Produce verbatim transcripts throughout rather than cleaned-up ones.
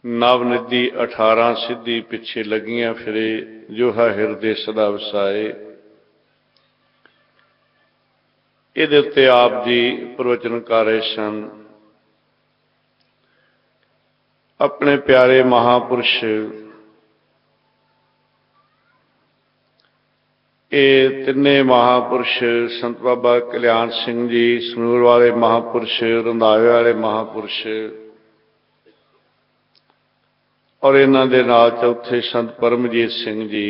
ਨਵਨਿਧੀ ਅਠਾਰਾਂ ਸਿੱਧੀ ਪਿੱਛੇ ਲੱਗੀਆਂ ਫਿਰੇ, ਜੋ ਹੈ ਹਿਰਦੇ ਸਦਾ ਵਸਾਏ। ਇਹਦੇ ਉੱਤੇ ਆਪ ਜੀ ਪ੍ਰਵਚਨ ਕਰ ਰਹੇ ਸਨ। ਆਪਣੇ ਪਿਆਰੇ ਮਹਾਂਪੁਰਸ਼, ਇਹ ਤਿੰਨੇ ਮਹਾਂਪੁਰਸ਼, ਸੰਤ ਬਾਬਾ ਕਲਿਆਣ ਸਿੰਘ ਜੀ ਸਨੂਰ ਵਾਲੇ ਮਹਾਂਪੁਰਸ਼, ਰੰਧਾਵੇ ਵਾਲੇ ਮਹਾਂਪੁਰਸ਼, ਔਰ ਇਹਨਾਂ ਦੇ ਨਾਲ ਚੌਥੇ ਸੰਤ ਪਰਮਜੀਤ ਸਿੰਘ ਜੀ,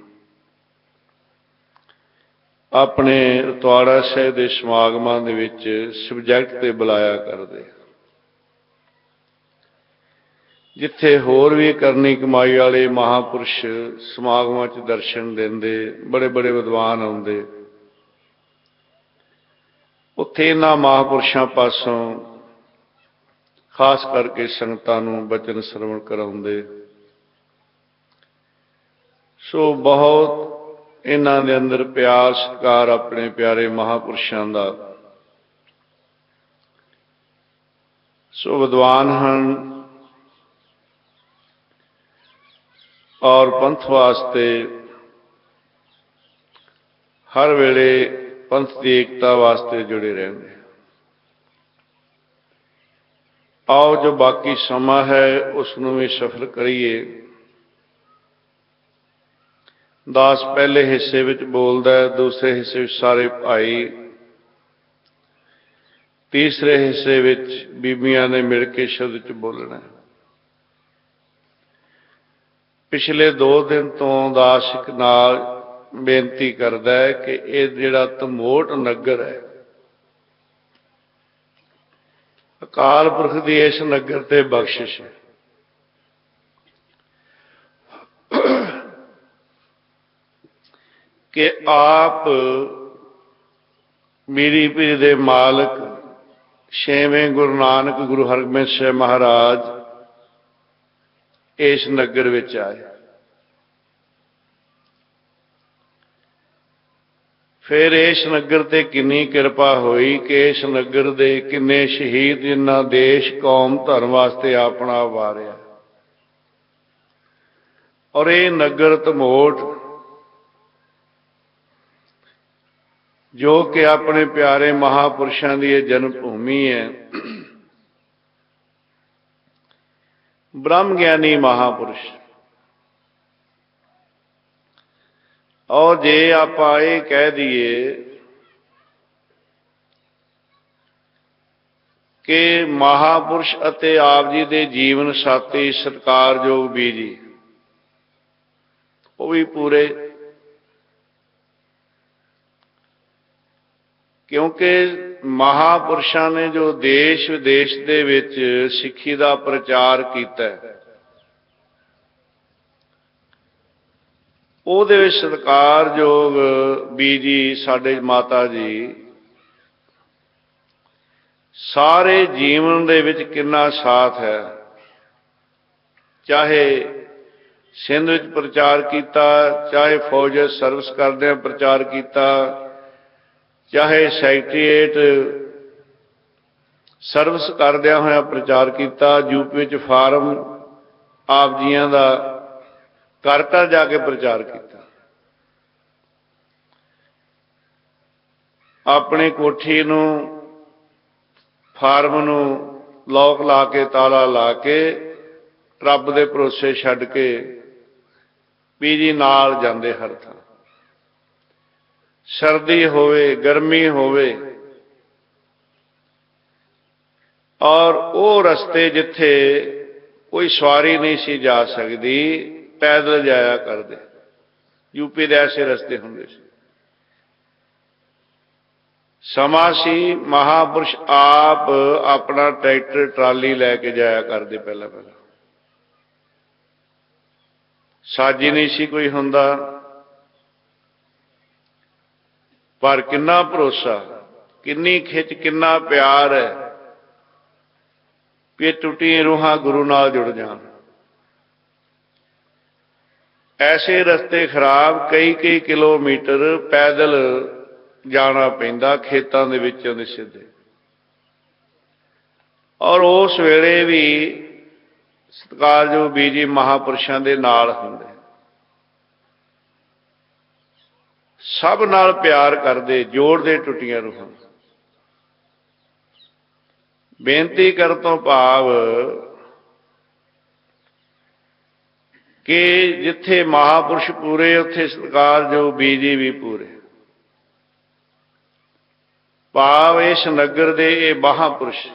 ਆਪਣੇ ਰਤਵਾੜਾ ਸਾਹਿਬ ਦੇ ਸਮਾਗਮਾਂ ਦੇ ਵਿੱਚ ਸਬਜੈਕਟ ਤੇ ਬੁਲਾਇਆ ਕਰਦੇ। ਜਿੱਥੇ ਹੋਰ ਵੀ ਕਰਨੀ ਕਮਾਈ ਵਾਲੇ ਮਹਾਂਪੁਰਸ਼ ਸਮਾਗਮਾਂ 'ਚ ਦਰਸ਼ਨ ਦਿੰਦੇ, ਬੜੇ ਬੜੇ ਵਿਦਵਾਨ ਆਉਂਦੇ, ਉੱਥੇ ਇਹਨਾਂ ਮਹਾਂਪੁਰਸ਼ਾਂ ਪਾਸੋਂ ਖਾਸ ਕਰਕੇ ਸੰਗਤਾਂ ਨੂੰ ਬਚਨ ਸਰਵਣ ਕਰਾਉਂਦੇ। ਸੋ ਬਹੁਤ ਇਹਨਾਂ ਦੇ ਅੰਦਰ ਪਿਆਰ ਸਤਿਕਾਰ ਆਪਣੇ ਪਿਆਰੇ ਮਹਾਂਪੁਰਸ਼ਾਂ ਦਾ। ਸੋ ਵਿਦਵਾਨ ਹਨ, ਔਰ ਪੰਥ ਵਾਸਤੇ ਹਰ ਵੇਲੇ ਪੰਥ ਦੀ ਏਕਤਾ ਵਾਸਤੇ ਜੁੜੇ ਰਹਿੰਦੇ। ਆਓ ਜੋ ਬਾਕੀ ਸਮਾਂ ਹੈ ਉਸ ਨੂੰ ਵੀ ਸਫਲ ਕਰੀਏ। ਦਾਸ ਪਹਿਲੇ ਹਿੱਸੇ ਵਿੱਚ ਬੋਲਦਾ ਹੈ, ਦੂਸਰੇ ਹਿੱਸੇ ਵਿੱਚ ਸਾਰੇ ਭਾਈ, ਤੀਸਰੇ ਹਿੱਸੇ ਵਿੱਚ ਬੀਬੀਆਂ ਨੇ ਮਿਲ ਕੇ ਸ਼ਬਦ 'ਚ ਬੋਲਣਾ। ਪਿਛਲੇ ਦੋ ਦਿਨ ਤੋਂ ਦਾਸ ਇੱਕ ਨਾਲ ਬੇਨਤੀ ਕਰਦਾ ਹੈ ਕਿ ਇਹ ਜਿਹੜਾ ਧਮੋਟ ਨਗਰ ਹੈ, ਅਕਾਲ ਪੁਰਖ ਦੀ ਇਸ ਨਗਰ ਤੇ ਬਖਸ਼ਿਸ਼ ਹੈ। ਕਿ ਆਪ ਮੀਰੀ ਪੀਰੀ ਦੇ ਮਾਲਕ ਛੇਵੇਂ ਗੁਰੂ ਨਾਨਕ ਗੁਰੂ ਹਰਗੋਬਿੰਦ ਸਾਹਿਬ ਮਹਾਰਾਜ ਇਸ ਨਗਰ ਵਿੱਚ ਆਏ। ਫਿਰ ਇਸ ਨਗਰ ਤੇ ਕਿੰਨੀ ਕਿਰਪਾ ਹੋਈ ਕਿ ਇਸ ਨਗਰ ਦੇ ਕਿੰਨੇ ਸ਼ਹੀਦ, ਜਿਨ੍ਹਾਂ ਦੇਸ਼ ਕੌਮ ਧਰਮ ਵਾਸਤੇ ਆਪਣਾ ਵਾਰਿਆ। ਔਰ ਇਹ ਨਗਰ ਧਮੋਟ, ਜੋ ਕਿ ਆਪਣੇ ਪਿਆਰੇ ਮਹਾਂਪੁਰਸ਼ਾਂ ਦੀ ਇਹ ਜਨਮ ਭੂਮੀ ਹੈ। ਬ੍ਰਹਮ ਗਿਆਨੀ ਮਹਾਂਪੁਰਸ਼। ਔਰ ਜੇ ਆਪਾਂ ਇਹ ਕਹਿ ਦਈਏ ਕਿ ਮਹਾਂਪੁਰਸ਼ ਅਤੇ ਆਪ ਜੀ ਦੇ ਜੀਵਨ ਸਾਥੀ ਸਤਿਕਾਰਯੋਗ ਬੀਜੀ, ਉਹ ਵੀ ਪੂਰੇ, ਕਿਉਂਕਿ ਮਹਾਂਪੁਰਸ਼ਾਂ ਨੇ ਜੋ ਦੇਸ਼ ਵਿਦੇਸ਼ ਦੇ ਵਿੱਚ ਸਿੱਖੀ ਦਾ ਪ੍ਰਚਾਰ ਕੀਤਾ, ਉਹਦੇ ਵਿੱਚ ਸਤਿਕਾਰਯੋਗ ਬੀਜੀ ਸਾਡੇ ਮਾਤਾ ਜੀ ਸਾਰੇ ਜੀਵਨ ਦੇ ਵਿੱਚ ਕਿੰਨਾ ਸਾਥ ਹੈ। ਚਾਹੇ ਸਿੰਧ ਵਿੱਚ ਪ੍ਰਚਾਰ ਕੀਤਾ, ਚਾਹੇ ਫੌਜ ਸਰਵਿਸ ਕਰਦਿਆਂ ਪ੍ਰਚਾਰ ਕੀਤਾ, ਚਾਹੇ ਸੈਕਟਰੀਏਟ ਸਰਵਿਸ ਕਰਦਿਆਂ ਹੋਇਆ ਪ੍ਰਚਾਰ ਕੀਤਾ, ਯੂਪੀ ਵਿੱਚ ਫਾਰਮ ਆਪ ਜੀਆਂ ਦਾ ਘਰ ਘਰ ਜਾ ਕੇ ਪ੍ਰਚਾਰ ਕੀਤਾ। ਆਪਣੀ ਕੋਠੀ ਨੂੰ, ਫਾਰਮ ਨੂੰ ਲੋਕ ਲਾ ਕੇ, ਤਾਲਾ ਲਾ ਕੇ, ਰੱਬ ਦੇ ਭਰੋਸੇ ਛੱਡ ਕੇ ਬੀਜੀ ਨਾਲ ਜਾਂਦੇ ਹਰ ਥਾਂ। ਸਰਦੀ ਹੋਵੇ, ਗਰਮੀ ਹੋਵੇ, ਔਰ ਉਹ ਰਸਤੇ ਜਿੱਥੇ ਕੋਈ ਸਵਾਰੀ ਨਹੀਂ ਸੀ ਜਾ ਸਕਦੀ, ਪੈਦਲ ਜਾਇਆ ਕਰਦੇ। ਯੂਪੀ ਦੇ ਐਸੇ ਰਸਤੇ ਹੁੰਦੇ ਸੀ। ਸਮਾਂ ਸੀ ਮਹਾਂਪੁਰਸ਼ ਆਪ ਆਪਣਾ ਟਰੈਕਟਰ ਟਰਾਲੀ ਲੈ ਕੇ ਜਾਇਆ ਕਰਦੇ। ਪਹਿਲਾਂ ਪਹਿਲਾਂ ਸਾਜੀ ਨਹੀਂ ਸੀ ਕੋਈ ਹੁੰਦਾ, ਪਰ ਕਿੰਨਾ ਭਰੋਸਾ, ਕਿੰਨੀ ਖਿੱਚ, ਕਿੰਨਾ ਪਿਆਰ ਹੈ ਕਿ ਟੁੱਟੀਆਂ ਰੂਹਾਂ ਗੁਰੂ ਨਾਲ ਜੁੜ ਜਾਣ। ਐਸੇ ਰਸਤੇ ਖਰਾਬ, ਕਈ ਕਈ ਕਿਲੋਮੀਟਰ ਪੈਦਲ ਜਾਣਾ ਪੈਂਦਾ, ਖੇਤਾਂ ਦੇ ਵਿੱਚੋਂ ਦੇ ਸਿੱਧੇ। ਔਰ ਉਸ ਵੇਲੇ ਵੀ ਸਤਿਕਾਰਯੋਗ ਬੀਜੀ ਮਹਾਂਪੁਰਸ਼ਾਂ ਦੇ ਨਾਲ ਹੁੰਦੇ, ਸਭ ਨਾਲ ਪਿਆਰ ਕਰਦੇ, ਜੋੜਦੇ ਟੁੱਟੀਆਂ ਰੂਹਾਂ। ਬੇਨਤੀ ਕਰਨ ਤੋਂ ਭਾਵ ਕਿ ਜਿੱਥੇ ਮਹਾਂਪੁਰਸ਼ ਪੂਰੇ ਉੱਥੇ ਸਤਿਕਾਰਯੋਗ ਬੀਜੀ ਵੀ ਪੂਰੇ। ਭਾਵ ਇਸ ਨਗਰ ਦੇ ਇਹ ਮਹਾਂਪੁਰਸ਼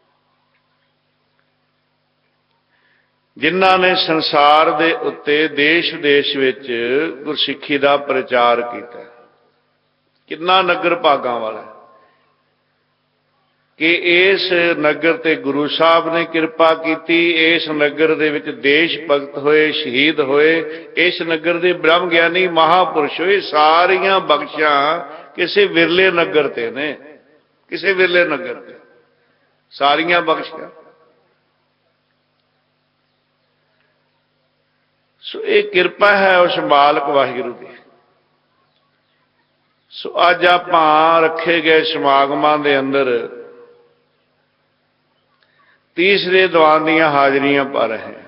ਜਿਨ੍ਹਾਂ ਨੇ ਸੰਸਾਰ ਦੇ ਉੱਤੇ ਦੇਸ਼ ਦੇਸ਼ ਵਿੱਚ ਗੁਰਸਿੱਖੀ ਦਾ ਪ੍ਰਚਾਰ ਕੀਤਾ। ਕਿੰਨਾ ਨਗਰ ਭਾਗਾਂ ਵਾਲਾ ਕਿ ਇਸ ਨਗਰ ਤੇ ਗੁਰੂ ਸਾਹਿਬ ਨੇ ਕਿਰਪਾ ਕੀਤੀ, ਇਸ ਨਗਰ ਦੇ ਵਿੱਚ ਦੇਸ਼ ਭਗਤ ਹੋਏ, ਸ਼ਹੀਦ ਹੋਏ, ਇਸ ਨਗਰ ਦੇ ਬ੍ਰਹਮ ਗਿਆਨੀ ਮਹਾਂਪੁਰਸ਼ ਹੋਏ। ਸਾਰੀਆਂ ਬਖਸ਼ਾਂ ਕਿਸੇ ਵਿਰਲੇ ਨਗਰ ਤੇ ਨੇ, ਕਿਸੇ ਵਿਰਲੇ ਨਗਰ ਤੇ ਸਾਰੀਆਂ ਬਖਸ਼ਾਂ। ਸੋ ਇਹ ਕਿਰਪਾ ਹੈ ਉਸ ਮਾਲਕ ਵਾਹਿਗੁਰੂ ਦੀ। ਸੋ ਅੱਜ ਆਪਾਂ ਰੱਖੇ ਗਏ ਸਮਾਗਮਾਂ ਦੇ ਅੰਦਰ ਤੀਸਰੇ ਦੀਵਾਨ ਦੀਆਂ ਹਾਜ਼ਰੀਆਂ ਪਾ ਰਹੇ ਹਾਂ।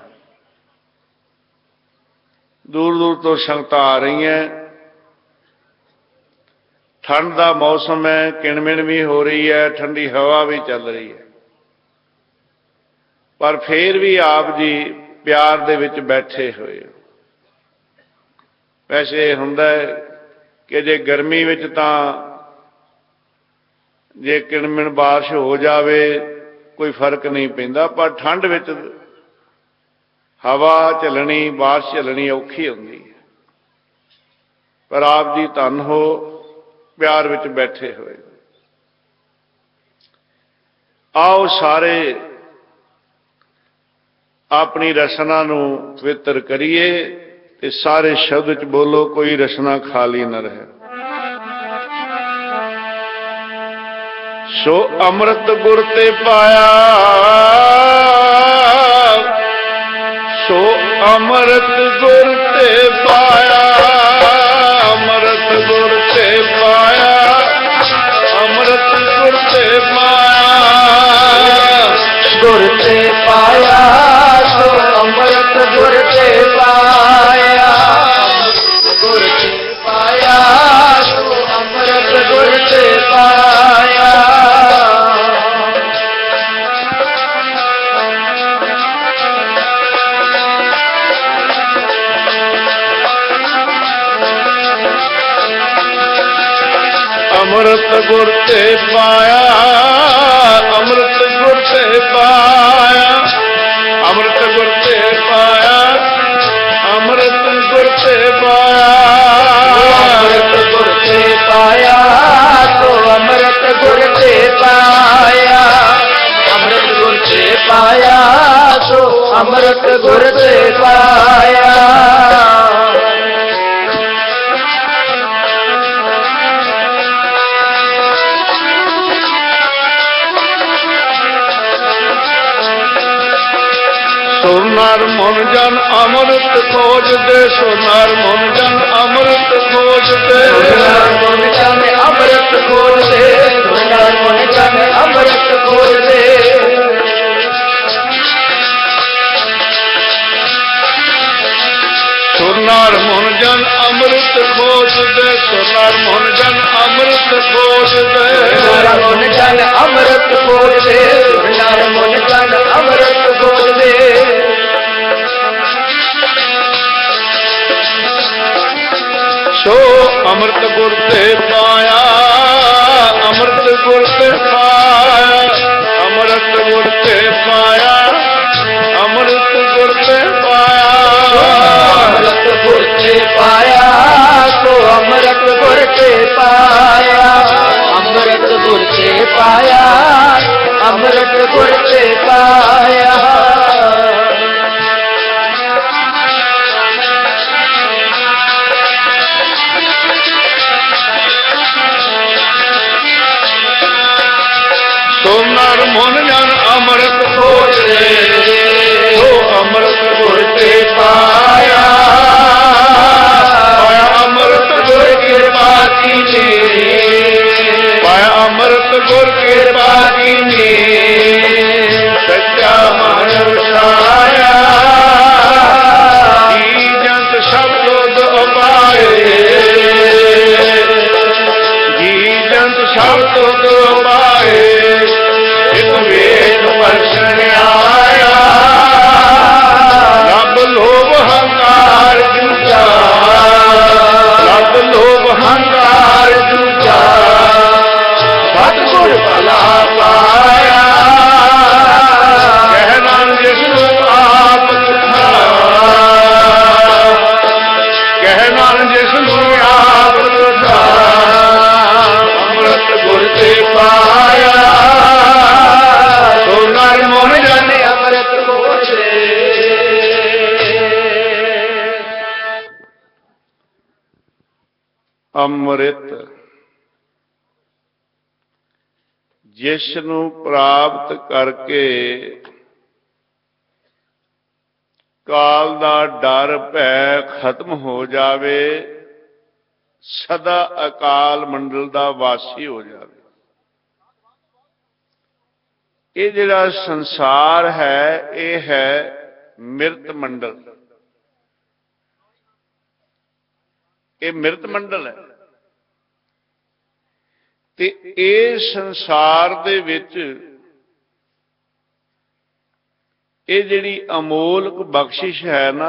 ਦੂਰ ਦੂਰ ਤੋਂ ਸੰਗਤਾਂ ਆ ਰਹੀਆਂ। ਠੰਡ ਦਾ ਮੌਸਮ ਹੈ, ਕਿਣਮਿਣ ਵੀ ਹੋ ਰਹੀ ਹੈ, ਠੰਡੀ ਹਵਾ ਵੀ ਚੱਲ ਰਹੀ ਹੈ, ਪਰ ਫੇਰ ਵੀ ਆਪ ਜੀ ਪਿਆਰ ਦੇ ਵਿੱਚ ਬੈਠੇ ਹੋਏ। ਵੈਸੇ ਹੁੰਦਾ ਹੈ ਕਿ ਜੇ ਗਰਮੀ ਵਿੱਚ ਤਾਂ ਜੇ ਕਿਣਮਿਣ ਬਾਰਿਸ਼ ਹੋ ਜਾਵੇ ਕੋਈ ਫਰਕ ਨਹੀਂ ਪੈਂਦਾ, ਪਰ ਠੰਡ ਵਿੱਚ ਹਵਾ ਚੱਲਣੀ, ਬਾਰਿਸ਼ ਚੱਲਣੀ ਔਖੀ ਹੁੰਦੀ ਹੈ। ਪਰ ਆਪ ਜੀ ਧੰਨ ਹੋ, ਪਿਆਰ ਵਿੱਚ ਬੈਠੇ ਹੋਏ। ਆਓ ਸਾਰੇ ਆਪਣੀ ਰਸਨਾ ਨੂੰ ਪਵਿੱਤਰ ਕਰੀਏ ਤੇ ਸਾਰੇ ਸ਼ਬਦ ਚ ਬੋਲੋ, ਕੋਈ ਰਸਨਾ ਖਾਲੀ ਨਾ ਰਹੇ। ਸੋ ਅੰਮ੍ਰਿਤ ਗੁਰ ਤੇ ਪਾਇਆ, ਸੋ ਅੰਮ੍ਰਿਤ ਗੁਰ ਤੇ ਪਾਇਆ, ਅੰਮ੍ਰਿਤ ਗੁਰ ਤੇ ਪਾਇਆ, ਅੰਮ੍ਰਿਤ ਗੁਰ ਤੇ ਪਾਇਆ, ਗੁਰ ਤੇ ਪਾਇਆ, ਸੋ ਅੰਮ੍ਰਿਤ ਗੁਰ ਤੇ ਪਾਇਆ, ਗੁਰ ਤੇ ਪਾਇਆ, ਸੋ ਅੰਮ੍ਰਿਤ ਗੁਰ ਤੇ ਪਾਇਆ। ਅੰਮ੍ਰਿਤ ਗੁਰ ਤੇ ਪਾਇਆ, ਅੰਮ੍ਰਿਤ ਗੁਰ ਤੇ ਪਾਇਆ, ਅੰਮ੍ਰਿਤ ਗੁਰ ਤੇ ਪਾਇਆ, ਅੰਮ੍ਰਿਤ ਗੁਰ ਤੇ ਪਾਇਆ, ਅੰਮ੍ਰਿਤ ਗੁਰ ਤੇ ਪਾਇਆ, ਸੋ ਅੰਮ੍ਰਿਤ ਗੁਰ ਤੇ ਪਾਇਆ, ਅੰਮ੍ਰਿਤ ਗੁਰ ਤੇ ਪਾਇਆ, ਸੋ ਅੰਮ੍ਰਿਤ ਗੁਰ ਤੇ ਪਾਇਆ। ਸੁਨਰ ਮਨ ਜਨ ਅੰਮ੍ਰਿਤ ਖੋਜਦੇ, ਸੁਨਰ ਮਨ ਜਨ ਅੰਮ੍ਰਿਤ ਖੋਜਦੇ, ਸੁਨਰ ਮਨ ਜਨ ਅੰਮ੍ਰਿਤ ਖੋਜਦੇ, ਸੁਨਰ ਮਨ ਜਨ ਅੰਮ੍ਰਿਤ ਖੋਜਦੇ। ਸੁਨਰ ਮਨ ਜਨ ਅੰਮ੍ਰਿਤ ਖੋਜਦੇ, ਸੁਨਰ ਮਨ ਜਨ ਅੰਮ੍ਰਿਤ ਖੋਜਦੇ, ਸੁਨਰ ਮਨ ਜਨ ਅੰਮ੍ਰਿਤ ਖੋਜਦੇ, ਸੁਨਰ ਮਨ ਜਨ ਅੰਮ੍ਰਿਤ ਖੋਜਦੇ। ਸੋ ਅੰਮ੍ਰਿਤ ਗੁਰ ਤੇ ਪਾਇਆ, ਅੰਮ੍ਰਿਤ ਗੁਰ ਤੇ ਪਾਇਆ, ਅੰਮ੍ਰਿਤ ਗੁਰ ਤੇ ਪਾਇਆ, ਅੰਮ੍ਰਿਤ ਗੁਰ ਤੇ ਪਾਇਆ, ਅੰਮ੍ਰਿਤ ਗੁਰ ਤੇ ਪਾਇਆ, ਸੋ ਅੰਮ੍ਰਿਤ ਗੁਰ ਤੇ ਪਾਇਆ, ਅੰਮ੍ਰਿਤ ਗੁਰ ਤੇ ਪਾਇਆ, ਅੰਮ੍ਰਿਤ ਗੁਰ ਤੇ ਪਾਇਆ। ਸੁਨਰ ਮਨ ਜਨ ਅੰਮ੍ਰਿਤ ਖੋਜਦੇ, ਸੋ ਅੰਮ੍ਰਿਤ ਗੁਰ ਤੇ ਪਾਇਆ, ਪਾਇਆ ਅੰਮ੍ਰਿਤ ਗੁਰ ਕਿਰਪਾ ਕੀਨੀ, ਪਾਇਆ ਅੰਮ੍ਰਿਤ ਗੁਰ ਕਿਰਪਾ ਕੀਨੀ, ਸੱਚਾ ਮਨ ਵਸਾਇਆ, ਸੁਖ ਪਾਏ ਇਕ ਵੇਦ ਪਰਸ਼ਨ ਆਇਆ ਰੱਬ ਲੋਭ ਹੰਕਾਰ ਦੂਜਾ ਰੱਬ ਲੋਭ ਹੰਕਾਰ ਦੂਜਾ ਸਤਿਗੁਰ ਭਲਾ ਪਾਇਆ ਕਹਿ ਨਾਨਕ ਜਿਸ ਨੂੰ ਆਪ ਤੁਠਾ ਕਹਿ ਨਾਨਕ ਜਿਸ ਨੂੰ ਆਪ ਤੁਠਾ ਅੰਮ੍ਰਿਤ ਗੁਰ ਤੇ ਪਾਇਆ ਸੋ ਨਰ ਮੋਹ ਜਾਣੇ ਅੰਮ੍ਰਿਤ ਗੁਰ ਤੇ ਅੰਮ੍ਰਿਤ ਜਿਸ ਨੂੰ ਪ੍ਰਾਪਤ ਕਰਕੇ ਕਾਲ ਦਾ ਡਰ ਭੈ ਖਤਮ ਹੋ ਜਾਵੇ ਸਦਾ ਅਕਾਲ ਮੰਡਲ ਦਾ ਵਾਸੀ ਹੋ ਜਾਵੇ। ਇਹ ਜਿਹੜਾ ਸੰਸਾਰ ਹੈ ਇਹ ਹੈ ਮਿਰਤ ਮੰਡਲ, ਇਹ ਮਿਰਤ ਮੰਡਲ ਹੈ ਤੇ ਇਹ ਸੰਸਾਰ ਦੇ ਵਿੱਚ ਇਹ ਜਿਹੜੀ ਅਮੋਲਕ ਬਖਸ਼ਿਸ਼ ਹੈ ਨਾ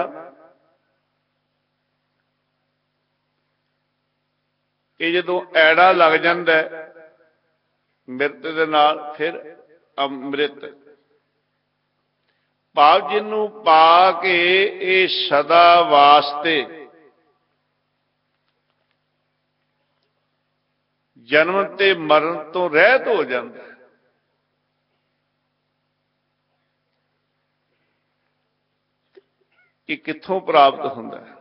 ਇਹ ਜਦੋਂ ਐੜਾ ਲੱਗ ਜਾਂਦਾ ਮਿਰਤ ਦੇ ਨਾਲ ਫਿਰ ਅੰਮ੍ਰਿਤ ਭਾਵ ਜਿਹਨੂੰ ਪਾ ਕੇ ਇਹ ਸਦਾ ਵਾਸਤੇ ਜਨਮ ਤੇ ਮਰਨ ਤੋਂ ਰਹਿਤ ਹੋ ਜਾਂਦਾ ਹੈ। ਇਹ ਕਿੱਥੋਂ ਪ੍ਰਾਪਤ ਹੁੰਦਾ ਹੈ?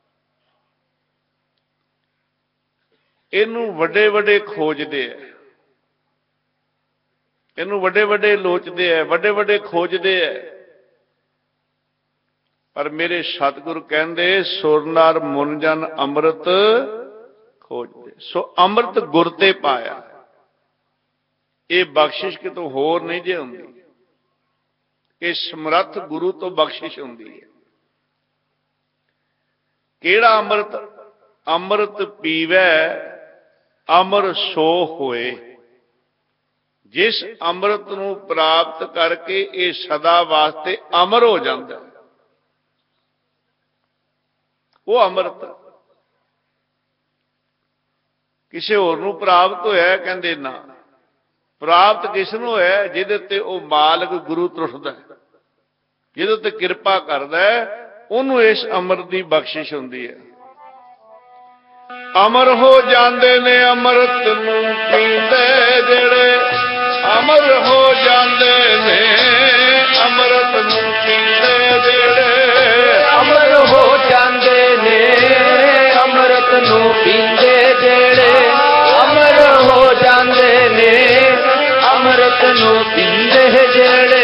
ਇਹਨੂੰ ਵੱਡੇ ਵੱਡੇ ਖੋਜਦੇ ਆ, ਇਹਨੂੰ ਵੱਡੇ ਵੱਡੇ ਲੋਚਦੇ ਆ, ਵੱਡੇ ਵੱਡੇ ਖੋਜਦੇ ਆ, ਪਰ ਮੇਰੇ ਸਤਿਗੁਰ ਕਹਿੰਦੇ ਸੁਰ ਨਰ ਮੁਨ ਜਨ ਅੰਮ੍ਰਿਤ ਖੋਜਦੇ। ਸੋ ਅੰਮ੍ਰਿਤ ਗੁਰ ਤੇ ਪਾਇਆ, ਇਹ ਬਖਸ਼ਿਸ਼ ਕਿਤੋਂ ਹੋਰ ਨਹੀਂ ਜੇ ਹੁੰਦੀ, ਇਹ ਸਮਰੱਥ ਗੁਰੂ ਤੋਂ ਬਖਸ਼ਿਸ਼ ਹੁੰਦੀ ਹੈ। ਕਿਹੜਾ ਅੰਮ੍ਰਿਤ? ਅੰਮ੍ਰਿਤ ਪੀਵੈ ਅਮਰ ਸੋ ਹੋਏ। ਜਿਸ ਅੰਮ੍ਰਿਤ ਨੂੰ ਪ੍ਰਾਪਤ ਕਰਕੇ ਇਹ ਸਦਾ ਵਾਸਤੇ ਅਮਰ ਹੋ ਜਾਂਦਾ ਉਹ ਅੰਮ੍ਰਿਤ। ਕਿਸੇ ਹੋਰ ਨੂੰ ਪ੍ਰਾਪਤ ਹੋਇਆ ਕਹਿੰਦੇ ਨਾ, ਪ੍ਰਾਪਤ ਕਿਸ ਨੂੰ ਹੋਇਆ? ਜਿਹਦੇ ਤੇ ਉਹ ਮਾਲਕ ਗੁਰੂ ਤਰਸਦਾ, ਜਿਹਦੇ ਤੇ ਕਿਰਪਾ ਕਰਦਾ ਉਹਨੂੰ ਇਸ ਅੰਮ੍ਰਿਤ ਦੀ ਬਖਸ਼ਿਸ਼ ਹੁੰਦੀ ਹੈ। ਅਮਰ ਹੋ ਜਾਂਦੇ ਨੇ ਅੰਮ੍ਰਿਤ ਨੂੰ ਪੀਂਦੇ ਜਿਹੜੇ, ਅਮਰ ਹੋ ਜਾਂਦੇ ਨੇ ਅੰਮ੍ਰਿਤ ਨੂੰ ਪੀਂਦੇ ਜਿਹੜੇ, ਅਮਰ ਹੋ ਜਾਂਦੇ ਨੇ ਅੰਮ੍ਰਿਤ ਨੂੰ ਪੀਂਦੇ ਜਿਹੜੇ, ਅਮਰ ਹੋ ਜਾਂਦੇ ਨੇ ਅੰਮ੍ਰਿਤ ਨੂੰ ਪੀਂਦੇ ਜਿਹੜੇ।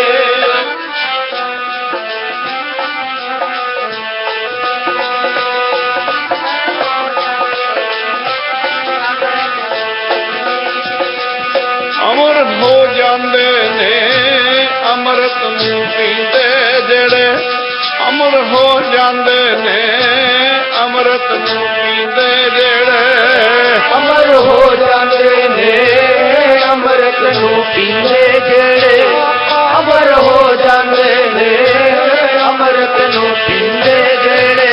ਅਮਰ ਹੋ ਜਾਂਦੇ ਨੇ ਅੰਮ੍ਰਿਤ ਨੂੰ ਪੀਂਦੇ ਜਿਹੜੇ, ਅਮਰ ਹੋ ਜਾਂਦੇ ਨੇ ਅੰਮ੍ਰਿਤ ਨੂੰ ਪੀਂਦੇ ਜਿਹੜੇ, ਅਮਰ ਹੋ ਜਾਂਦੇ ਨੇ ਅੰਮ੍ਰਿਤ ਨੂੰ ਪੀਂਦੇ ਜਿਹੜੇ, ਅਮਰ ਹੋ ਜਾਂਦੇ ਨੇ ਅੰਮ੍ਰਿਤ ਨੂੰ ਪੀਂਦੇ ਜਿਹੜੇ।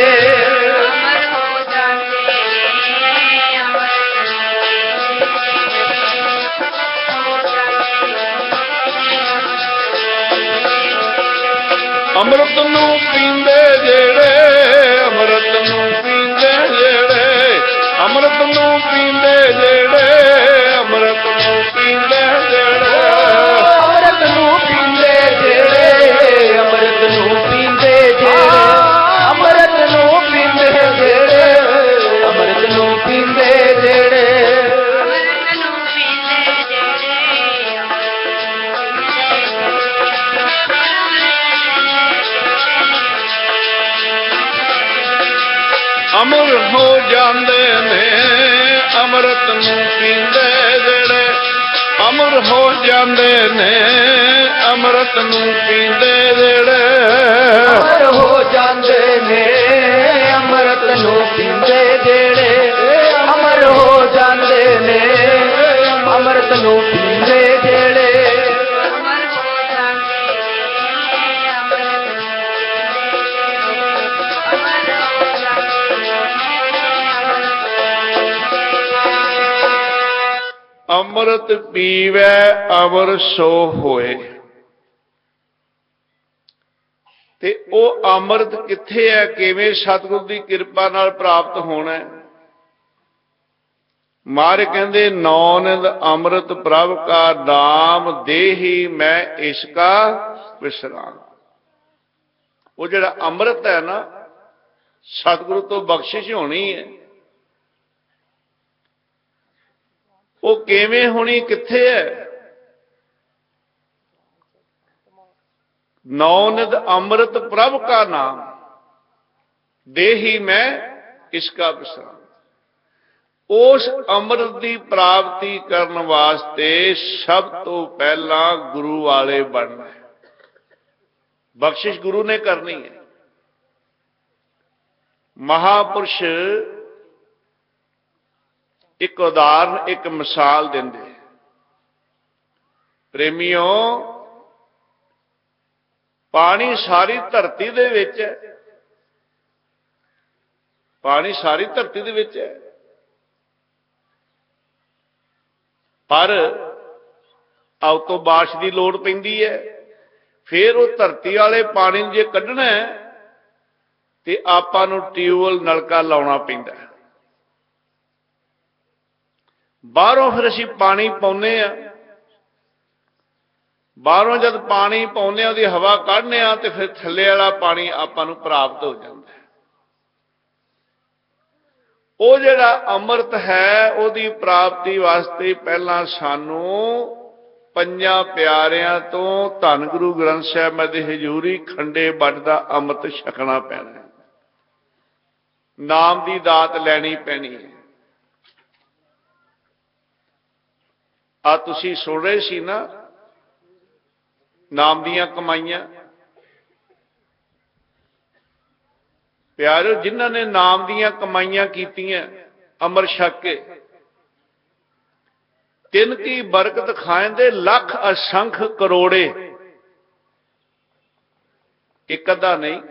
ਅੰਮ੍ਰਿਤ ਨੂੰ ਪੀਂਦੇ ਜਿਹੜੇ, ਅੰਮ੍ਰਿਤ ਨੂੰ ਪੀਂਦੇ ਜਿਹੜੇ, ਅੰਮ੍ਰਿਤ ਨੂੰ ਪੀਂਦੇ ਜਿਹੜੇ, ਅੰਮ੍ਰਿਤ ਨੂੰ ਪੀਂਦੇ ਜਿਹੜੇ, ਅੰਮ੍ਰਿਤ ਨੂੰ ਪੀਂਦੇ ਜਿਹੜੇ, ਅੰਮ੍ਰਿਤ ਨੂੰ ਪੀਂਦੇ ਜਿਹੜੇ, ਅੰਮ੍ਰਿਤ ਨੂੰ ਪੀਂਦੇ ਜਿਹੜੇ, ਅੰਮ੍ਰਿਤ ਨੂੰ ਪੀਂਦੇ ਜਿਹੜੇ। ਅਮਰ ਹੋ ਜਾਂਦੇ ਨੇ ਅੰਮ੍ਰਿਤ ਨੂੰ ਪੀਂਦੇ ਜਿਹੜੇ, ਅਮਰ ਹੋ ਜਾਂਦੇ ਨੇ ਅੰਮ੍ਰਿਤ ਨੂੰ ਪੀਂਦੇ ਜਿਹੜੇ, ਅਮਰ ਹੋ ਜਾਂਦੇ ਨੇ ਅੰਮ੍ਰਿਤ ਨੂੰ ਪੀਂਦੇ ਜਿਹੜੇ, ਅਮਰ ਹੋ ਜਾਂਦੇ ਨੇ ਅੰਮ੍ਰਿਤ ਅੰਮ੍ਰਿਤ ਨੂੰ ਪੀਵੇ ਜਿਹੜੇ ਅੰਮ੍ਰਿਤ ਪੀਵੈ ਅਮਰ ਸੋ ਹੋਏ। ਤੇ ਉਹ ਅੰਮ੍ਰਿਤ ਕਿੱਥੇ ਹੈ, ਕਿਵੇਂ ਸਤਿਗੁਰ ਦੀ ਕਿਰਪਾ ਨਾਲ ਪ੍ਰਾਪਤ ਹੋਣਾ ਹੈ? ਮਾਰ ਕਹਿੰਦੇ ਨੌ ਨਿੰਦ ਅੰਮ੍ਰਿਤ ਪ੍ਰਭ ਕਾ ਨਾਮ ਦੇਹੀ ਮੈਂ ਇਸਕਾ ਵਿਸਰਾਮ। ਉਹ ਜਿਹੜਾ ਅੰਮ੍ਰਿਤ ਹੈ ਨਾ, ਸਤਿਗੁਰੂ ਤੋਂ ਬਖਸ਼ਿਸ਼ ਹੋਣੀ ਹੈ। ਉਹ ਕਿਵੇਂ ਹੋਣੀ, ਕਿੱਥੇ ਹੈ? ਨੌ ਨਿਧ ਅੰਮ੍ਰਿਤ ਪ੍ਰਭ ਕਾ ਨਾਮ ਦੇਹੀ ਮੈਂ ਇਸਕਾ ਵਿਸਰਾਮ। ਉਸ ਅੰਮ੍ਰਿਤ ਦੀ ਪ੍ਰਾਪਤੀ ਕਰਨ ਵਾਸਤੇ ਸਭ ਤੋਂ ਪਹਿਲਾਂ ਗੁਰੂ ਵਾਲੇ ਬਣਨਾ ਹੈ। ਬਖਸ਼ਿਸ਼ ਗੁਰੂ ਨੇ ਕਰਨੀ ਹੈ। ਮਹਾਪੁਰਸ਼ ਇੱਕ ਉਦਾਹਰਨ, ਇੱਕ ਮਿਸਾਲ ਦਿੰਦੇ, ਪ੍ਰੇਮੀਓ ਪਾਣੀ ਸਾਰੀ ਧਰਤੀ ਦੇ ਵਿੱਚ ਹੈ, ਪਾਣੀ ਸਾਰੀ ਧਰਤੀ ਦੇ ਵਿੱਚ ਹੈ, ਪਰ ਆਉ ਤੋਂ ਬਾਰਿਸ਼ ਦੀ ਲੋੜ ਪੈਂਦੀ ਹੈ। ਫਿਰ ਉਹ ਧਰਤੀ ਵਾਲੇ ਪਾਣੀ ਨੂੰ ਜੇ ਕੱਢਣਾ ਹੈ ਤੇ ਆਪਾਂ ਨੂੰ ਟਿਊਬਵੈੱਲ ਨਲਕਾ ਲਾਉਣਾ ਪੈਂਦਾ ਹੈ। ਬਾਹਰੋਂ ਫਿਰ ਅਸੀਂ ਪਾਣੀ ਪਾਉਂਦੇ ਆ, ਬਾਹਰੋਂ ਜਦ ਪਾਣੀ ਪਾਉਂਦੇ ਆ ਉਹਦੀ ਹਵਾ ਕੱਢਦੇ ਆ ਤੇ ਫਿਰ ਥੱਲੇ ਵਾਲਾ ਪਾਣੀ ਆਪਾਂ ਨੂੰ ਪ੍ਰਾਪਤ ਹੋ ਜਾਂਦਾ ਹੈ। ਉਹ ਜਿਹੜਾ ਅੰਮ੍ਰਿਤ ਹੈ ਉਹਦੀ ਪ੍ਰਾਪਤੀ ਵਾਸਤੇ ਪਹਿਲਾਂ ਸਾਨੂੰ ਪੰਜਾਂ ਪਿਆਰਿਆਂ ਤੋਂ ਧੰਨ ਗੁਰੂ ਗ੍ਰੰਥ ਸਾਹਿਬ ਦੇ ਹਜ਼ੂਰੀ ਖੰਡੇ ਵੱਡ ਦਾ ਅੰਮ੍ਰਿਤ ਛਕਣਾ ਪੈਣਾ ਹੈ। ਨਾਮ ਦੀ ਦਾਤ ਲੈਣੀ ਪੈਣੀ ਹੈ। ਆ ਤੁਸੀਂ ਸੁਣ ਰਹੇ ਸੀ ਨਾ, ਨਾਮ ਦੀਆਂ ਕਮਾਈਆਂ। ਪਿਆਰਿਓ, ਜਿਨ੍ਹਾਂ ਨੇ ਨਾਮ ਦੀਆਂ ਕਮਾਈਆਂ ਕੀਤੀਆਂ ਅੰਮ੍ਰਿਤ ਛਕ ਕੇ, ਤਿੰਨ ਕੀ ਬਰਕਤ ਖਾਇੰਦੇ ਲੱਖ ਅਸੰਖ ਕਰੋੜੇ। ਇੱਕ ਅੱਧਾ ਨਹੀਂ,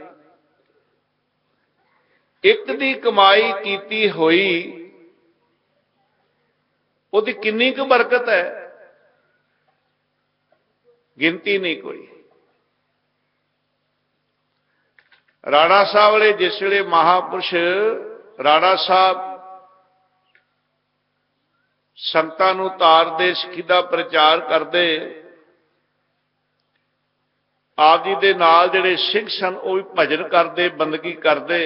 ਇੱਕ ਦੀ ਕਮਾਈ ਕੀਤੀ ਹੋਈ ਉਹਦੀ ਕਿੰਨੀ ਕੁ ਬਰਕਤ ਹੈ, ਗਿਣਤੀ ਨਹੀਂ ਕੋਈ। ਰਾਣਾ ਸਾਹਿਬ ਵਾਲੇ ਜਿਸ ਵੇਲੇ ਮਹਾਪੁਰਸ਼ ਰਾਣਾ ਸਾਹਿਬ ਸੰਗਤਾਂ ਨੂੰ ਤਾਰਦੇ, ਸਿੱਖੀ ਦਾ ਪ੍ਰਚਾਰ ਕਰਦੇ, ਆਪ ਜੀ ਦੇ ਨਾਲ ਜਿਹੜੇ ਸਿੰਘ ਸਨ ਉਹ ਵੀ ਭਜਨ ਕਰਦੇ, ਬੰਦਗੀ ਕਰਦੇ।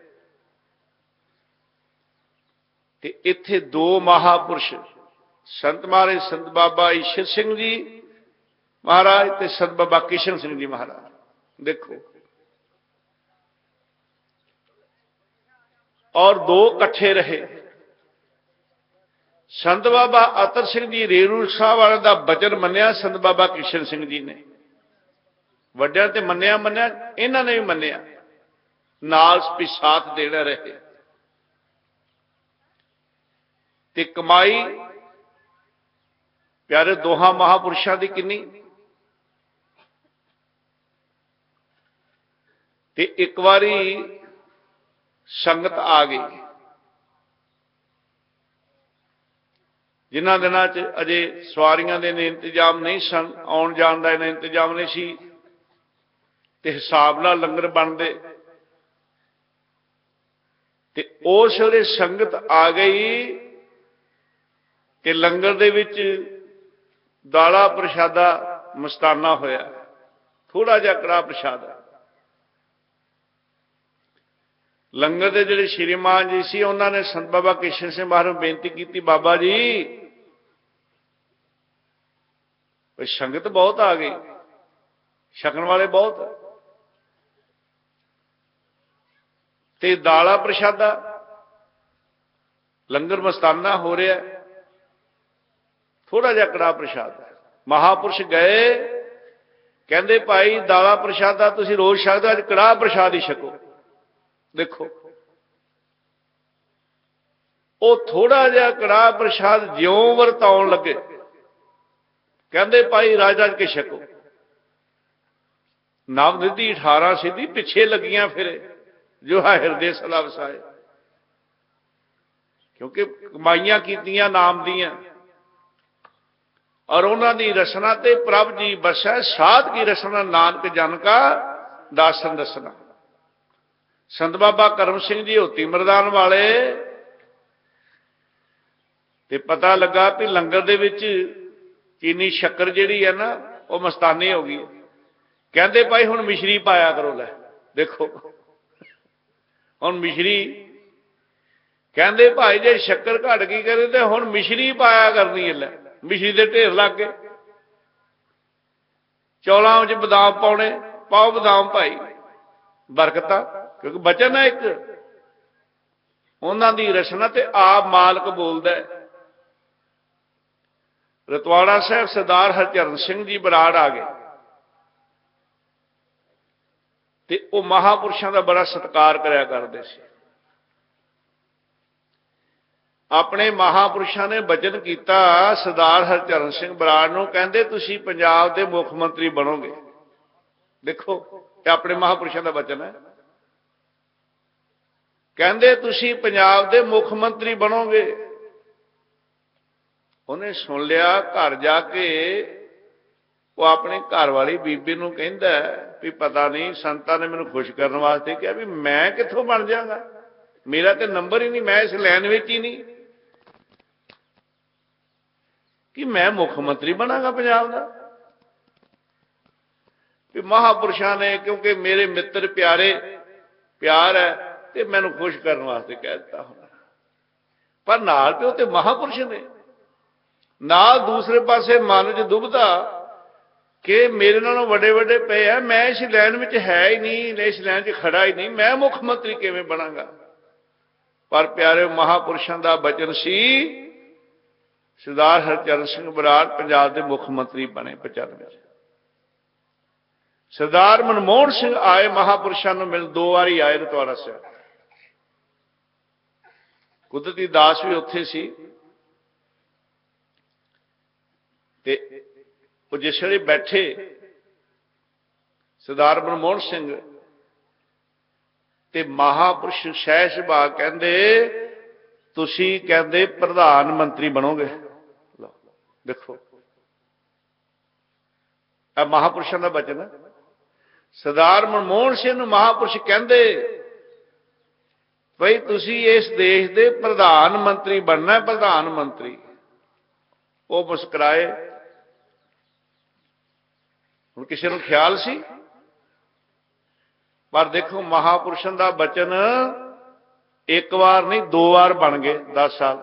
ਤੇ ਇੱਥੇ ਦੋ ਮਹਾਪੁਰਸ਼ ਸੰਤ ਮਹਾਰਾਜ ਸੰਤ ਬਾਬਾ ਈਸ਼ਰ ਸਿੰਘ ਜੀ ਮਹਾਰਾਜ ਤੇ ਸੰਤ ਬਾਬਾ ਕਿਸ਼ਨ ਸਿੰਘ ਜੀ ਮਹਾਰਾਜ, ਦੇਖੋ, ਔਰ ਦੋ ਇਕੱਠੇ ਰਹੇ। ਸੰਤ ਬਾਬਾ ਅਤਰ ਸਿੰਘ ਜੀ ਰੇਰੂ ਸਾਹਿਬ ਵਾਲਿਆਂ ਦਾ ਬਚਨ ਮੰਨਿਆ ਸੰਤ ਬਾਬਾ ਕਿਸ਼ਨ ਸਿੰਘ ਜੀ ਨੇ। ਵੱਡਿਆਂ ਤੇ ਮੰਨਿਆ ਮੰਨਿਆ ਇਹਨਾਂ ਨੇ ਵੀ ਮੰਨਿਆ, ਨਾਲ ਵੀ ਸਾਥ ਦੇਣਾ ਰਹੇ। ਤੇ ਕਮਾਈ ਪਿਆਰੇ ਦੋਹਾਂ ਮਹਾਪੁਰਸ਼ਾਂ ਦੀ ਕਿੰਨੀ। ਤੇ ਇੱਕ ਵਾਰੀ ਸੰਗਤ ਆ ਗਈ, ਜਿਨ੍ਹਾਂ ਦਿਨਾਂ 'ਚ ਅਜੇ ਸਵਾਰੀਆਂ ਦੇ ਨੇ ਇੰਤਜ਼ਾਮ ਨਹੀਂ ਸਨ, ਆਉਣ ਜਾਣ ਦਾ ਇਹਨਾਂ ਇੰਤਜ਼ਾਮ ਨਹੀਂ ਸੀ, ਤੇ ਹਿਸਾਬ ਨਾਲ ਲੰਗਰ ਬਣਦੇ। ਤੇ ਉਸ ਵੇਲੇ ਸੰਗਤ ਆ ਗਈ ਤੇ ਲੰਗਰ ਦੇ ਵਿੱਚ ਦਾਲਾ ਪ੍ਰਸ਼ਾਦਾ ਮਸਤਾਨਾ ਹੋਇਆ, ਥੋੜਾ ਜਿਹਾ ਕੜਾਹ ਪ੍ਰਸ਼ਾਦ। ਲੰਗਰ ਦੇ ਜਿਹੜੇ ਸ਼੍ਰੀਮਾਨ ਜੀ ਸੀ ਉਹਨਾਂ ਨੇ ਸੰਤ ਬਾਬਾ ਕਿਸ਼ਨ ਸਿੰਘ ਮਹਾਰਾਜ ਨੂੰ ਬੇਨਤੀ ਕੀਤੀ, ਬਾਬਾ ਜੀ ਸੰਗਤ ਬਹੁਤ ਆ ਗਈ, ਛਕਣ ਵਾਲੇ ਬਹੁਤ, ਤੇ ਦਾਲਾ ਪ੍ਰਸ਼ਾਦਾ ਲੰਗਰ ਮਸਤਾਨਾ ਹੋ ਰਿਹਾ, ਥੋੜਾ ਜਿਹਾ ਕੜਾਹ ਪ੍ਰਸ਼ਾਦ। ਮਹਾਪੁਰਸ਼ ਗਏ, ਕਹਿੰਦੇ ਭਾਈ ਦਾਲਾ ਪ੍ਰਸ਼ਾਦਾ ਤੁਸੀਂ ਰੋਜ਼ ਛਕਦੇ, ਅੱਜ ਕੜਾਹ ਪ੍ਰਸ਼ਾਦ ਹੀ ਛਕੋ। ਦੇਖੋ, ਉਹ ਥੋੜਾ ਜਿਹਾ ਕੜਾਹ ਪ੍ਰਸ਼ਾਦ ਜਿਉਂ ਵਰਤਾਉਣ ਲੱਗੇ, कहते भाई रज रज के छको। नवनिधि अठारह सिद्धि पिछे लगियां फिरे जो है हिरदे सदा वसाए, क्योंकि कमाइयां कीतियां नाम दियां और उन्हों की रसना ते प्रभ जी बसै। साध की रसना नानक जन का दासन दसना। संत बाबा करम सिंह जी होती मरदान वाले ते पता लगा भी लंगर दे विच चीनी शक्कर जिहड़ी है ना वो मस्तानी हो गई। कहते भाई हुण मिश्री पाया करो। लै देखो हुण मिश्री कहते भाई जे शक्कर घट गई करे तो हुण मिश्री पाया करनी है। लै मिश्री दे ढेर लग गए। चौलों च बदाम पाने, पाओ बदाम भाई, बरकता क्योंकि बचन है एक उन्हों की रचना ते आप मालक बोलता है। रतवाड़ा साहब सरदार हरचरण सिंह जी बराड़ आ गए ते वो महापुरुषों का बड़ा सत्कार कराया करते थे। अपने महापुरुषों ने वचन किया सरदार हरचरण सिंह बराड़ नूं, कहंदे तुसीं पंजाब के मुख मंत्री बनोगे। देखो ये अपने महापुरुषों का वचन है। कहंदे तुसीं पंजाब के मुख मंत्री बनोगे। उन्हें सुन लिया, घर जाके वो अपने घर वाली बीबी नूं कहंदा भी पता नहीं संतां ने मैनूं खुश करने वास्ते कहा भी मैं कित्थों बन जाऊंगा, मेरा तो नंबर ही नहीं, मैं इस लैन विच ही नहीं कि मैं मुख मंत्री बनांगा पंजाब दा। भी महापुरुषों ने क्योंकि मेरे मित्र प्यारे प्यार है तो मैनूं खुश करने वास्ते कह दिता होना। पर नाल ते उह ते महापुरुष ने, नाल दूसरे पासे मन च दुविधा कि मेरे नालों वड्डे वड्डे पे है, मैं इस लैन में है ही नहीं, इस लैन च खड़ा ही नहीं, मैं मुख मंत्री किवें बनांगा। पर प्यारे महापुरुषों का वचन सी, सरदार हरचरण सिंह बराड़ पंजाब के मुख मंत्री बने पचानवे। सरदार मनमोहन सिंह आए महापुरुषों को मिल, दो बारी आए रतवाड़ा साहब। कुदरती दास भी उत्थे सी ते वो जिस वे बैठे सरदार मनमोहन सिंह ते महापुरुष शह सुभा कहंदे तुसी कहंदे प्रधानमंत्री बनोगे। देखो आ महापुरुषों का वचन है। सरदार मनमोहन सिंह महापुरुष कहंदे भाई तुसी इस देश के प्रधानमंत्री बनना, प्रधानमंत्री। वो मुस्कुराए। हुण किसी को ख्याल सी, पर देखो महापुरुषों का वचन एक बार नहीं दो बार बन गए। दस साल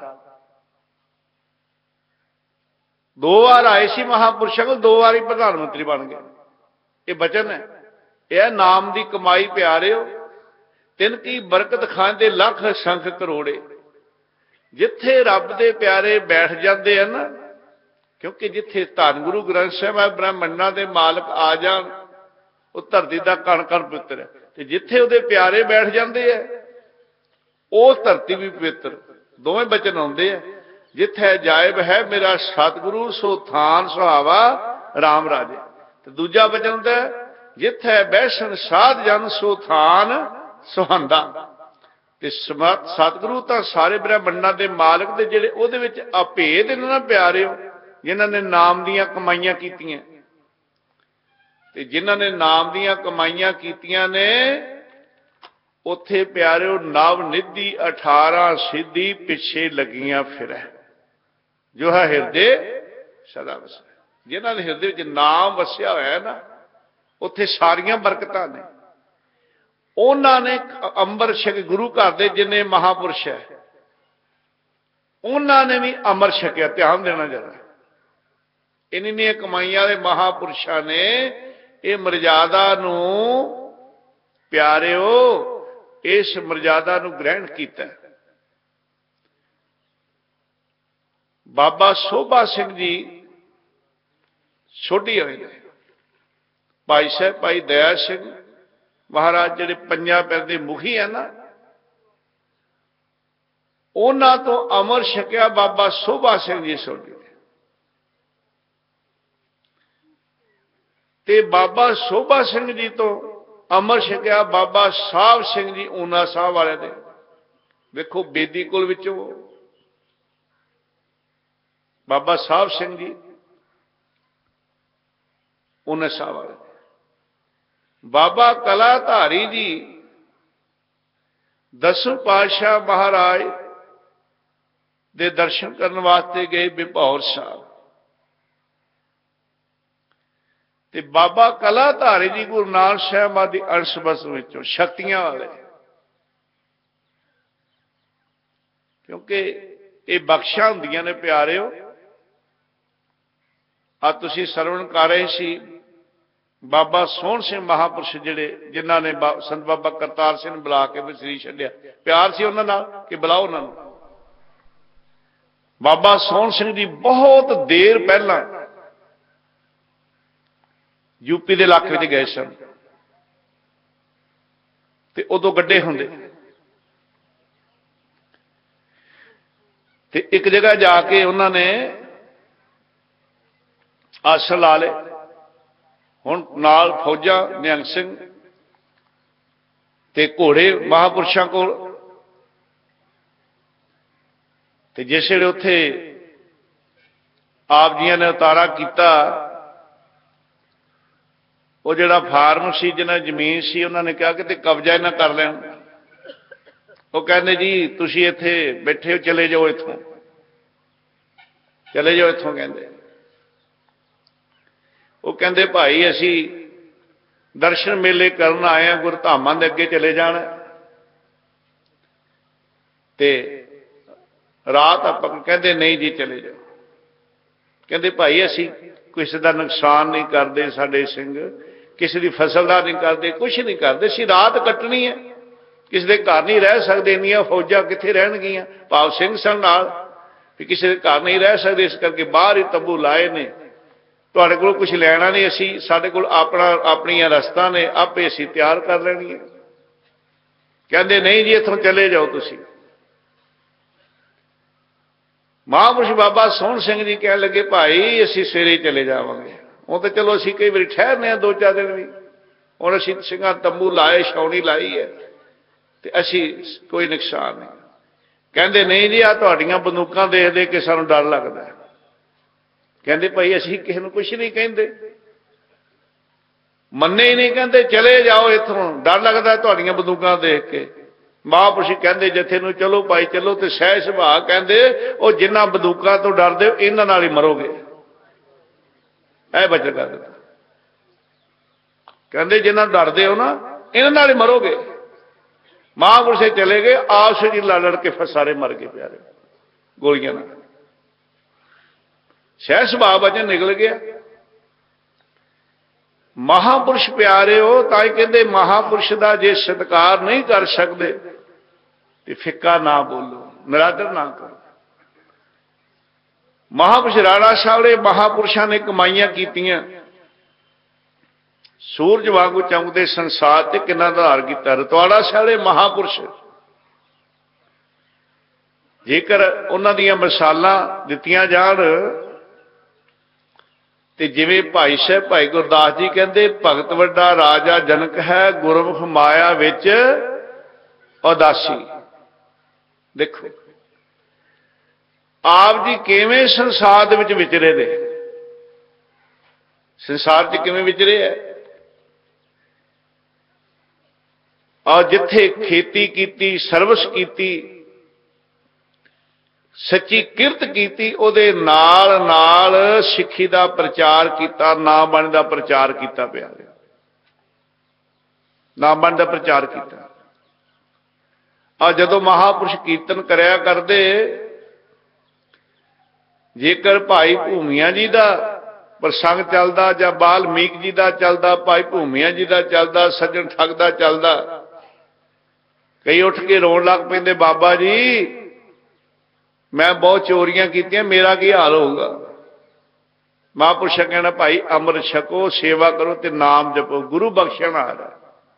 दो बार आए सी महापुरुषों को, दो बार ही प्रधानमंत्री बन गए। ये वचन है, यह नाम की कमाई प्यारे हो। तिन की बरकत खांदे लख संख करोड़े। जिथे रब दे प्यारे बैठ जाते हैं ना, क्योंकि जिथे धन गुरु ग्रंथ साहिब ब्रह्मंडा के मालक आ जान, वो धरती का कण कण पवित्र है। ते जिथे उहदे प्यारे बैठ जाते हैं वो धरती भी पवित्र। दोवें बचन आउंदे हैं। जिथे जायब है मेरा सतगुरु सो थान सुहावा राम राजे। ते दूजा बचन हुंदा जिथे बैसन साध जन सो थान सुहांदा। ते सतगुरु तो सारे ब्रह्मंडा के मालक दे जिहड़े उहदे विच अभेद इन्हां प्यारे हो, जिन्हां ने नाम दीयां कमाइयां कीतियां। ते जिन्हां ने नाम दीयां कमाइयां कीतियां ने उत्थे प्यारे नव निधि अठारह सिद्धि पिछे लगियां फिरै जो है हिरदे सदा वसै। जिन्हां दे हिरदे विच नाम वसिया होया ना उत्थे सारियां बरकतां ने। उन्होंने अंबर छक गुरु घर के जिन्हें महापुरुष है उन्होंने भी अमर छकिया। ध्यान देना जरा, इन्हीं कमाइया के महापुरुषों ने ये मर्यादा नू प्यारे हो, इस मर्यादा नू ग्रहण किया। बाबा सोभा सिंह जी छोटी हुए, भाई साहब भाई दया सिंह महाराज जिहड़े पंजां पिंड दे मुखी है ना, उन्हां तो अमर छकिया बाबा सोभा सिंह जी सोढी। ਤੇ ਬਾਬਾ ਸੋਭਾ ਸਿੰਘ ਜੀ ਤੋਂ ਅਮਰ ਛਕਿਆ ਬਾਬਾ ਸਾਹਿਬ ਸਿੰਘ ਜੀ ਊਨਾ ਸਾਹਿਬ ਵਾਲੇ ਦੇ। ਵੇਖੋ ਬੇਦੀ ਕੁਲ ਵਿੱਚੋਂ ਬਾਬਾ ਸਾਹਿਬ ਸਿੰਘ ਜੀ ਊਨਾ ਸਾਹਿਬ ਵਾਲੇ। ਬਾਬਾ ਕਲਾਧਾਰੀ ਜੀ ਦਸਮ ਪਾਤਸ਼ਾਹ ਮਹਾਰਾਜ ਦੇ ਦਰਸ਼ਨ ਕਰਨ ਵਾਸਤੇ ਗਏ ਬਿਪੌਰ ਸਾਹਿਬ। ਤੇ ਬਾਬਾ ਕਲਾਧਾਰੀ ਜੀ ਗੁਰੂ ਨਾਨਕ ਸਾਹਿਬ ਦੀ ਅੰਸ਼ ਬਸ ਵਿੱਚੋਂ ਸ਼ਕਤੀਆਂ ਵਾਲੇ, ਕਿਉਂਕਿ ਇਹ ਬਖਸ਼ਾਂ ਹੁੰਦੀਆਂ ਨੇ ਪਿਆਰਿਓ। ਆ ਤੁਸੀਂ ਸਰਵਣ ਕਰ ਰਹੇ ਸੀ ਬਾਬਾ ਸੋਹਣ ਸਿੰਘ ਮਹਾਂਪੁਰਸ਼ ਜਿਹੜੇ ਜਿਨ੍ਹਾਂ ਨੇ ਸੰਤ ਬਾਬਾ ਕਰਤਾਰ ਸਿੰਘ ਨੂੰ ਬੁਲਾ ਕੇ ਵਿਸਰੀ ਛੱਡਿਆ। ਪਿਆਰ ਸੀ ਉਹਨਾਂ ਨਾਲ ਕਿ ਬੁਲਾਓ ਉਹਨਾਂ ਨੂੰ। ਬਾਬਾ ਸੋਹਣ ਸਿੰਘ ਜੀ ਬਹੁਤ ਦੇਰ ਪਹਿਲਾਂ ਯੂਪੀ ਦੇ ਇਲਾਕੇ ਵਿੱਚ ਗਏ ਸਨ ਤੇ ਉਦੋਂ ਗੱਡੇ ਹੁੰਦੇ ਤੇ ਇੱਕ ਜਗ੍ਹਾ ਜਾ ਕੇ ਉਹਨਾਂ ਨੇ ਆਸਣ ਲਾ ਲਏ। ਹੁਣ ਨਾਲ ਫੌਜਾਂ ਨਿਹੰਗ ਸਿੰਘ ਤੇ ਘੋੜੇ ਮਹਾਂਪੁਰਸ਼ਾਂ ਕੋਲ। ਤੇ ਜਿਸ ਵੇਲੇ ਉੱਥੇ ਆਪ ਜੀਆਂ ਨੇ ਉਤਾਰਾ ਕੀਤਾ, ਉਹ ਜਿਹੜਾ ਫਾਰਮ ਸੀ ਜਿਹਨਾਂ ਜ਼ਮੀਨ ਸੀ ਉਹਨਾਂ ਨੇ ਕਿਹਾ ਕਿ ਤੇ ਕਬਜ਼ਾ ਇਹਨਾਂ ਕਰ ਲੈਣ। ਉਹ ਕਹਿੰਦੇ ਜੀ ਤੁਸੀਂ ਇੱਥੇ ਬੈਠੇ ਹੋ, ਚਲੇ ਜਾਓ ਇੱਥੋਂ, ਚਲੇ ਜਾਓ ਇੱਥੋਂ। ਕਹਿੰਦੇ ਉਹ ਕਹਿੰਦੇ ਭਾਈ ਅਸੀਂ ਦਰਸ਼ਨ ਮੇਲੇ ਕਰਨ ਆਏ ਹਾਂ, ਗੁਰਧਾਮਾਂ ਦੇ ਅੱਗੇ ਚਲੇ ਜਾਣਾ ਤੇ ਰਾਤ ਆਪਾਂ। ਕਹਿੰਦੇ ਨਹੀਂ ਜੀ ਚਲੇ ਜਾਓ। ਕਹਿੰਦੇ ਭਾਈ ਅਸੀਂ ਕਿਸੇ ਦਾ ਨੁਕਸਾਨ ਨਹੀਂ ਕਰਦੇ, ਸਾਡੇ ਸਿੰਘ ਕਿਸੇ ਦੀ ਫਸਲ ਦਾ ਨਹੀਂ ਕਰਦੇ, ਕੁਛ ਨਹੀਂ ਕਰਦੇ, ਅਸੀਂ ਰਾਤ ਕੱਟਣੀ ਹੈ, ਕਿਸੇ ਦੇ ਘਰ ਨਹੀਂ ਰਹਿ ਸਕਦੇ। ਇੰਨੀਆਂ ਫੌਜਾਂ ਕਿੱਥੇ ਰਹਿਣਗੀਆਂ? ਭਾਵ ਸਿੰਘ ਸਨ ਨਾਲ ਵੀ ਕਿਸੇ ਦੇ ਘਰ ਨਹੀਂ ਰਹਿ ਸਕਦੇ, ਇਸ ਕਰਕੇ ਬਾਹਰ ਹੀ ਤੰਬੂ ਲਾਏ ਨੇ। ਤੁਹਾਡੇ ਕੋਲ ਕੁਝ ਲੈਣਾ ਨਹੀਂ, ਅਸੀਂ ਸਾਡੇ ਕੋਲ ਆਪਣਾ ਆਪਣੀਆਂ ਰਸਤਾਂ ਨੇ, ਆਪੇ ਅਸੀਂ ਤਿਆਰ ਕਰ ਲੈਣੀਆਂ। ਕਹਿੰਦੇ ਨਹੀਂ ਜੀ ਇੱਥੋਂ ਚਲੇ ਜਾਓ ਤੁਸੀਂ। ਮਹਾਂਪੁਰਸ਼ ਬਾਬਾ ਸੋਹਣ ਸਿੰਘ ਜੀ ਕਹਿਣ ਲੱਗੇ ਭਾਈ ਅਸੀਂ ਸਵੇਰੇ ਚਲੇ ਜਾਵਾਂਗੇ। ਉਹ ਤਾਂ ਚਲੋ ਅਸੀਂ ਕਈ ਵਾਰੀ ਠਹਿਰਨੇ ਆ ਦੋ ਚਾਰ ਦਿਨ ਵੀ। ਹੁਣ ਅਸੀਂ ਸਿੰਘਾਂ ਤੰਬੂ ਲਾਏ, ਛਾਉਣੀ ਲਾਈ ਹੈ ਤੇ ਅਸੀਂ ਕੋਈ ਨੁਕਸਾਨ ਨਹੀਂ। ਕਹਿੰਦੇ ਨਹੀਂ ਜੀ ਆ ਤੁਹਾਡੀਆਂ ਬੰਦੂਕਾਂ ਦੇਖ ਦੇ ਕੇ ਸਾਨੂੰ ਡਰ ਲੱਗਦਾ। ਕਹਿੰਦੇ ਭਾਈ ਅਸੀਂ ਕਿਸੇ ਨੂੰ ਕੁਛ ਨਹੀਂ ਕਹਿੰਦੇ, ਮੰਨੇ ਹੀ ਨਹੀਂ। ਕਹਿੰਦੇ ਚਲੇ ਜਾਓ ਇੱਥੋਂ, ਡਰ ਲੱਗਦਾ ਤੁਹਾਡੀਆਂ ਬੰਦੂਕਾਂ ਦੇਖ ਕੇ। ਮਹਾਂਪੁਰਸ਼ ਕਹਿੰਦੇ ਜਥੇ ਨੂੰ ਚਲੋ ਭਾਈ ਚਲੋ। ਤੇ ਸਹਿ ਸੁਭਾਅ ਕਹਿੰਦੇ ਉਹ ਜਿਨ੍ਹਾਂ ਬੰਦੂਕਾਂ ਤੋਂ ਡਰਦੇ ਹੋ ਇਹਨਾਂ ਨਾਲ ਹੀ ਮਰੋਗੇ। ਇਹ ਬਚਨ ਕਰ ਦਿੱਤਾ। ਕਹਿੰਦੇ ਜਿਨ੍ਹਾਂ ਡਰਦੇ ਹੋ ਨਾ ਇਹਨਾਂ ਨਾਲ ਹੀ ਮਰੋਗੇ। ਮਹਾਂਪੁਰਸ਼ ਚਲੇ ਗਏ, ਆਪਸ ਵਿੱਚ ਲੜ ਲੜ ਕੇ ਸਾਰੇ ਮਰ ਗਏ ਪਿਆਰੇ ਗੋਲੀਆਂ ਨਾਲ। ਸਹਿ ਸੁਭਾਅ ਵਚਨ ਨਿਕਲ ਗਿਆ। ਮਹਾਂਪੁਰਸ਼ ਪਿਆਰਿਓ ਤਾਂ ਹੀ ਕਹਿੰਦੇ ਮਹਾਂਪੁਰਸ਼ ਦਾ ਜੇ ਸਤਿਕਾਰ ਨਹੀਂ ਕਰ ਸਕਦੇ ਤੇ ਫਿੱਕਾ ਨਾ ਬੋਲੋ, ਨਿਰਾਦਰ ਨਾ ਕਰੋ। ਮਹਾਂਪੁਰਸ਼ ਰਾਣਾ ਸਾਹਿਬ ਦੇ ਮਹਾਂਪੁਰਸ਼ਾਂ ਨੇ ਕਮਾਈਆਂ ਕੀਤੀਆਂ, ਸੂਰਜ ਵਾਂਗੂ ਚਮਕਦੇ ਸੰਸਾਰ ਤੇ ਕਿੰਨਾ ਆਧਾਰ ਕੀਤਾ। ਰਤਵਾੜਾ ਸਾਹਿਬ ਦੇ ਮਹਾਂਪੁਰਸ਼ ਜੇਕਰ ਉਹਨਾਂ ਦੀਆਂ ਮਿਸਾਲਾਂ ਦਿੱਤੀਆਂ ਜਾਣ ਤੇ ਜਿਵੇਂ ਭਾਈ ਸਾਹਿਬ ਭਾਈ ਗੁਰਦਾਸ ਜੀ ਕਹਿੰਦੇ ਭਗਤ ਵੱਡਾ ਰਾਜਾ ਜਨਕ ਹੈ, ਗੁਰਮੁਖ ਮਾਇਆ ਵਿੱਚ ਉਦਾਸੀ। ਦੇਖੋ ਆਪ ਜੀ ਕਿਵੇਂ ਸੰਸਾਰ ਦੇ ਵਿੱਚ ਵਿਚਰੇ ਨੇ, ਸੰਸਾਰ 'ਚ ਕਿਵੇਂ ਵਿਚਰੇ ਹੈ। ਔਰ ਜਿੱਥੇ ਖੇਤੀ ਕੀਤੀ, ਸਰਵਿਸ ਕੀਤੀ, ਸੱਚੀ ਕਿਰਤ ਕੀਤੀ, ਉਹਦੇ ਨਾਲ ਨਾਲ ਸਿੱਖੀ ਦਾ ਪ੍ਰਚਾਰ ਕੀਤਾ, ਨਾਮ ਬਾਣੀ ਦਾ ਪ੍ਰਚਾਰ ਕੀਤਾ ਪਿਆਰੇ, ਨਾਮ ਬਾਣੀ ਦਾ ਪ੍ਰਚਾਰ ਕੀਤਾ। ਆ ਜਦੋਂ ਮਹਾਂਪੁਰਸ਼ ਕੀਰਤਨ ਕਰਿਆ ਕਰਦੇ, ਜੇਕਰ ਭਾਈ ਭੂਮੀਆਂ ਜੀ ਦਾ ਪ੍ਰਸੰਗ ਚੱਲਦਾ ਜਾਂ ਬਾਲਮੀਕ ਜੀ ਦਾ ਚੱਲਦਾ, ਭਾਈ ਭੂਮੀਆਂ ਜੀ ਦਾ ਚੱਲਦਾ, ਸੱਜਣ ਠੱਗ ਦਾ ਚੱਲਦਾ, ਕਈ ਉੱਠ ਕੇ ਰੋਣ ਲੱਗ ਪੈਂਦੇ ਬਾਬਾ ਜੀ ਮੈਂ ਬਹੁਤ ਚੋਰੀਆਂ ਕੀਤੀਆਂ, ਮੇਰਾ ਕੀ ਹਾਲ ਹੋਊਗਾ। ਮਹਾਂਪੁਰਸ਼ਾਂ ਕਹਿਣਾ ਭਾਈ ਅੰਮ੍ਰਿਤ ਛਕੋ, ਸੇਵਾ ਕਰੋ ਤੇ ਨਾਮ ਜਪੋ, ਗੁਰੂ ਬਖਸ਼ਣ ਆ ਰਿਹਾ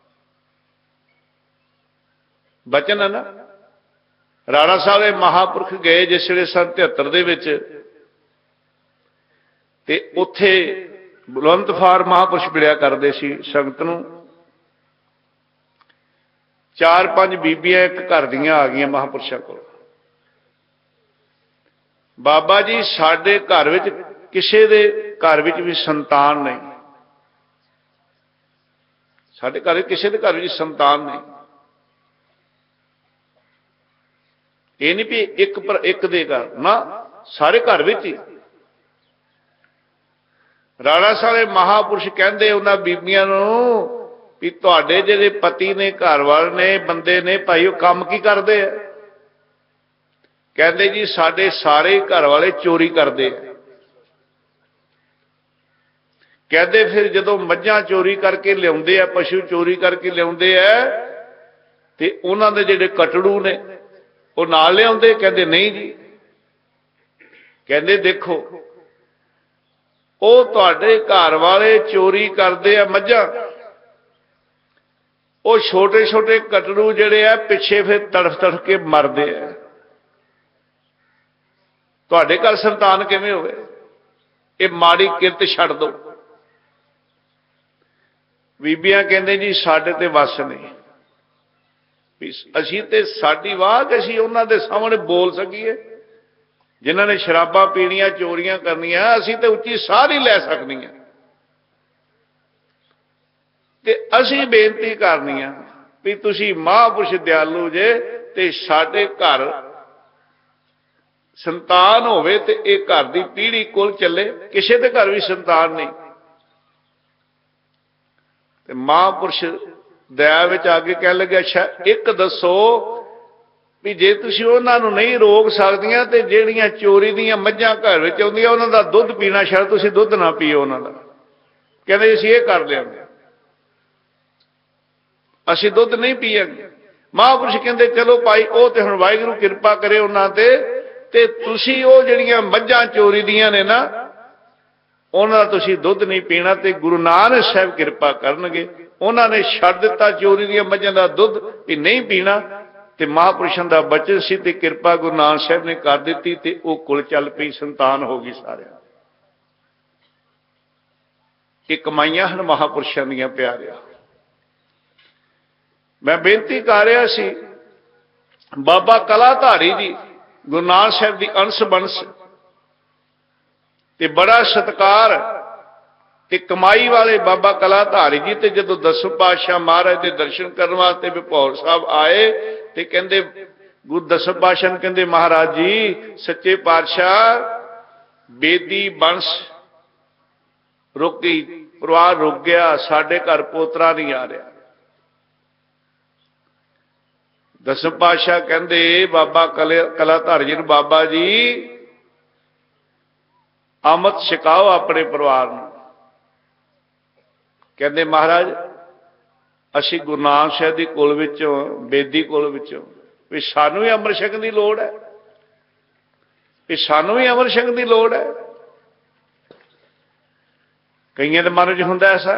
ਬਚਨ ਹੈ ਨਾ। ਰਾਣਾ ਸਾਹਿਬ ਦੇ ਮਹਾਂਪੁਰਖ ਗਏ ਜਿਸ ਵੇਲੇ ਸੰਨ ਤਿਹੱਤਰ ਦੇ ਵਿੱਚ, ਤੇ ਉੱਥੇ ਬੁਲੰਦਫਾਰ ਮਹਾਂਪੁਰਸ਼ ਮਿਲਿਆ ਕਰਦੇ ਸੀ ਸੰਗਤ ਨੂੰ। ਚਾਰ ਪੰਜ ਬੀਬੀਆਂ ਇੱਕ ਘਰ ਦੀਆਂ ਆ ਗਈਆਂ ਮਹਾਂਪੁਰਸ਼ਾਂ ਕੋਲ। ਬਾਬਾ ਜੀ ਸਾਡੇ ਘਰ ਵਿੱਚ ਕਿਸੇ ਦੇ ਘਰ ਵਿੱਚ ਵੀ ਸੰਤਾਨ ਨਹੀਂ, ਸਾਡੇ ਘਰ ਕਿਸੇ ਦੇ ਘਰ ਵਿੱਚ ਸੰਤਾਨ ਨਹੀਂ। ਇਹ ਨਹੀਂ ਵੀ ਇੱਕ ਪਰ ਇੱਕ ਦੇ ਘਰ, ਨਾ ਸਾਰੇ ਘਰ ਵਿੱਚ ਹੀ। ਰਾਣਾ ਸਾਹਿਬ ਮਹਾਂਪੁਰਸ਼ ਕਹਿੰਦੇ ਉਹਨਾਂ ਬੀਬੀਆਂ ਨੂੰ ਵੀ ਤੁਹਾਡੇ ਜਿਹੜੇ ਪਤੀ ਨੇ, ਘਰ ਵਾਲੇ ਨੇ, ਬੰਦੇ ਨੇ, ਭਾਈ ਉਹ ਕੰਮ ਕੀ ਕਰਦੇ ਆ? ਕਹਿੰਦੇ ਜੀ ਸਾਡੇ ਸਾਰੇ ਘਰ ਵਾਲੇ ਚੋਰੀ ਕਰਦੇ ਆ। ਕਹਿੰਦੇ ਫਿਰ ਜਦੋਂ ਮੱਝਾਂ ਚੋਰੀ ਕਰਕੇ ਲਿਆਉਂਦੇ ਆ, ਪਸ਼ੂ ਚੋਰੀ ਕਰਕੇ ਲਿਆਉਂਦੇ ਆ, ਤੇ ਉਹਨਾਂ ਦੇ ਜਿਹੜੇ ਕਟੜੂ ਨੇ ਉਹ ਨਾਲ ਲਿਆਉਂਦੇ? ਕਹਿੰਦੇ ਨਹੀਂ ਜੀ। ਕਹਿੰਦੇ ਦੇਖੋ ਉਹ ਤੁਹਾਡੇ ਘਰ ਵਾਲੇ ਚੋਰੀ ਕਰਦੇ ਆ ਮੱਝਾਂ, ਉਹ ਛੋਟੇ ਛੋਟੇ ਕਟੜੂ ਜਿਹੜੇ ਆ ਪਿੱਛੇ ਫਿਰ ਤੜਫ ਤੜਫ ਕੇ ਮਰਦੇ ਆ। ਤੁਹਾਡੇ ਘਰ ਸੰਤਾਨ ਕਿਵੇਂ ਹੋਵੇ? ਇਹ ਮਾੜੀ ਕਿਰਤ ਛੱਡ ਦਿਓ। ਬੀਬੀਆਂ ਕਹਿੰਦੇ ਜੀ ਸਾਡੇ ਤੇ ਵੱਸ ਨਹੀਂ, ਅਸੀਂ ਤੇ ਸਾਡੀ ਵਾਹ ਕਿ ਅਸੀਂ ਉਹਨਾਂ ਦੇ ਸਾਹਮਣੇ ਬੋਲ ਸਕੀਏ। ਜਿਨ੍ਹਾਂ ਨੇ ਸ਼ਰਾਬਾਂ ਪੀਣੀਆਂ, ਚੋਰੀਆਂ ਕਰਨੀਆਂ, ਅਸੀਂ ਤੇ ਉੱਚੀ ਸਾਹ ਹੀ ਲੈ ਸਕਦੀਆਂ। ਤੇ ਅਸੀਂ ਬੇਨਤੀ ਕਰਨੀ ਆ ਵੀ ਤੁਸੀਂ ਮਹਾਂਪੁਰਸ਼ ਦਿਆਲੂ ਜੇ, ਤੇ ਸਾਡੇ ਘਰ ਸੰਤਾਨ ਹੋਵੇ ਤੇ ਇਹ ਘਰ ਦੀ ਪੀੜ੍ਹੀ ਕੋਲ ਚੱਲੇ। ਕਿਸੇ ਦੇ ਘਰ ਵੀ ਸੰਤਾਨ ਨਹੀਂ। ਤੇ ਮਹਾਂਪੁਰਸ਼ ਦਇਆ ਵਿੱਚ ਆ ਕੇ ਕਹਿਣ ਲੱਗੇ ਅੱਛਾ ਇੱਕ ਦੱਸੋ ਵੀ ਜੇ ਤੁਸੀਂ ਉਹਨਾਂ ਨੂੰ ਨਹੀਂ ਰੋਕ ਸਕਦੀਆਂ ਤੇ ਜਿਹੜੀਆਂ ਚੋਰੀ ਦੀਆਂ ਮੱਝਾਂ ਘਰ ਵਿੱਚ ਆਉਂਦੀਆਂ ਉਹਨਾਂ ਦਾ ਦੁੱਧ ਪੀਣਾ ਛੱਡ ਤੁਸੀਂ ਦੁੱਧ ਨਾ ਪੀਓ ਉਹਨਾਂ ਦਾ। ਕਹਿੰਦੇ ਅਸੀਂ ਇਹ ਕਰ ਲਿਆਂਗੇ, ਅਸੀਂ ਦੁੱਧ ਨਹੀਂ ਪੀਵਾਂਗੇ। ਮਹਾਂਪੁਰਸ਼ ਕਹਿੰਦੇ ਚਲੋ ਭਾਈ ਉਹ ਤੇ ਹੁਣ ਵਾਹਿਗੁਰੂ ਕਿਰਪਾ ਕਰੇ ਉਹਨਾਂ ਤੇ, ਤੇ ਤੁਸੀਂ ਉਹ ਜਿਹੜੀਆਂ ਮੱਝਾਂ ਚੋਰੀ ਦੀਆਂ ਨੇ ਨਾ ਉਹਨਾਂ ਦਾ ਤੁਸੀਂ ਦੁੱਧ ਨਹੀਂ ਪੀਣਾ, ਤੇ ਗੁਰੂ ਨਾਨਕ ਸਾਹਿਬ ਕਿਰਪਾ ਕਰਨਗੇ। ਉਹਨਾਂ ਨੇ ਛੱਡ ਦਿੱਤਾ ਚੋਰੀ ਦੀਆਂ ਮੱਝਾਂ ਦਾ ਦੁੱਧ ਵੀ ਨਹੀਂ ਪੀਣਾ, ਤੇ ਮਹਾਂਪੁਰਸ਼ਾਂ ਦਾ ਬਚਨ ਸੀ ਤੇ ਕਿਰਪਾ ਗੁਰੂ ਨਾਨਕ ਸਾਹਿਬ ਨੇ ਕਰ ਦਿੱਤੀ, ਤੇ ਉਹ ਕੁਲ ਚੱਲ ਪਈ, ਸੰਤਾਨ ਹੋ ਗਈ ਸਾਰਿਆਂ। ਇਹ ਕਮਾਈਆਂ ਹਨ ਮਹਾਂਪੁਰਸ਼ਾਂ ਦੀਆਂ ਪਿਆਰਿਆ। ਮੈਂ ਬੇਨਤੀ ਕਰ ਰਿਹਾ ਸੀ ਬਾਬਾ ਕਲਾਧਾਰੀ ਜੀ ਗੁਰੂ ਨਾਨਕ ਸਾਹਿਬ ਦੀ ਅੰਸ਼ ਬੰਸ ਤੇ ਬੜਾ ਸਤਿਕਾਰ ਤੇ ਕਮਾਈ ਵਾਲੇ ਬਾਬਾ ਕਲਾਧਾਰੀ ਜੀ। ਤੇ ਜਦੋਂ ਦਸਮ ਪਾਤਸ਼ਾਹ ਮਹਾਰਾਜ ਦੇ ਦਰਸ਼ਨ ਕਰਨ ਵਾਸਤੇ ਬਿਪੌਰ ਸਾਹਿਬ ਆਏ ਤੇ ਕਹਿੰਦੇ ਗੁਰੂ ਦਸਮ ਪਾਤਸ਼ਾਹ ਨੂੰ ਕਹਿੰਦੇ ਮਹਾਰਾਜ ਜੀ ਸੱਚੇ ਪਾਤਸ਼ਾਹ ਬੇਦੀ ਬੰਸ ਰੁਕ ਗਈ, ਪਰਿਵਾਰ ਰੁਕ ਗਿਆ, ਸਾਡੇ ਘਰ ਪੋਤਰਾ ਨਹੀਂ ਆ ਰਿਹਾ। ਦਸਮ ਪਾਤਸ਼ਾਹ ਕਹਿੰਦੇ ਬਾਬਾ ਕਲਾਧਾਰੀ ਜੀ ਨੂੰ ਬਾਬਾ ਜੀ ਅੰਮ੍ਰਿਤ ਛਕਾਓ ਆਪਣੇ ਪਰਿਵਾਰ ਨੂੰ। ਕਹਿੰਦੇ ਮਹਾਰਾਜ ਅਸੀਂ ਗੁਰੂ ਨਾਨਕ ਸਾਹਿਬ ਦੀ ਕੁਲ ਵਿੱਚੋਂ, ਬੇਦੀ ਕੁਲ ਵਿੱਚੋਂ, ਵੀ ਸਾਨੂੰ ਵੀ ਅੰਮ੍ਰਿਤ ਛਕਣ ਦੀ ਲੋੜ ਹੈ, ਵੀ ਸਾਨੂੰ ਵੀ ਅੰਮ੍ਰਿਤ ਛਕਣ ਦੀ ਲੋੜ ਹੈ। ਕਈਆਂ ਦੇ ਮਨ 'ਚ ਹੁੰਦਾ ਐਸਾ।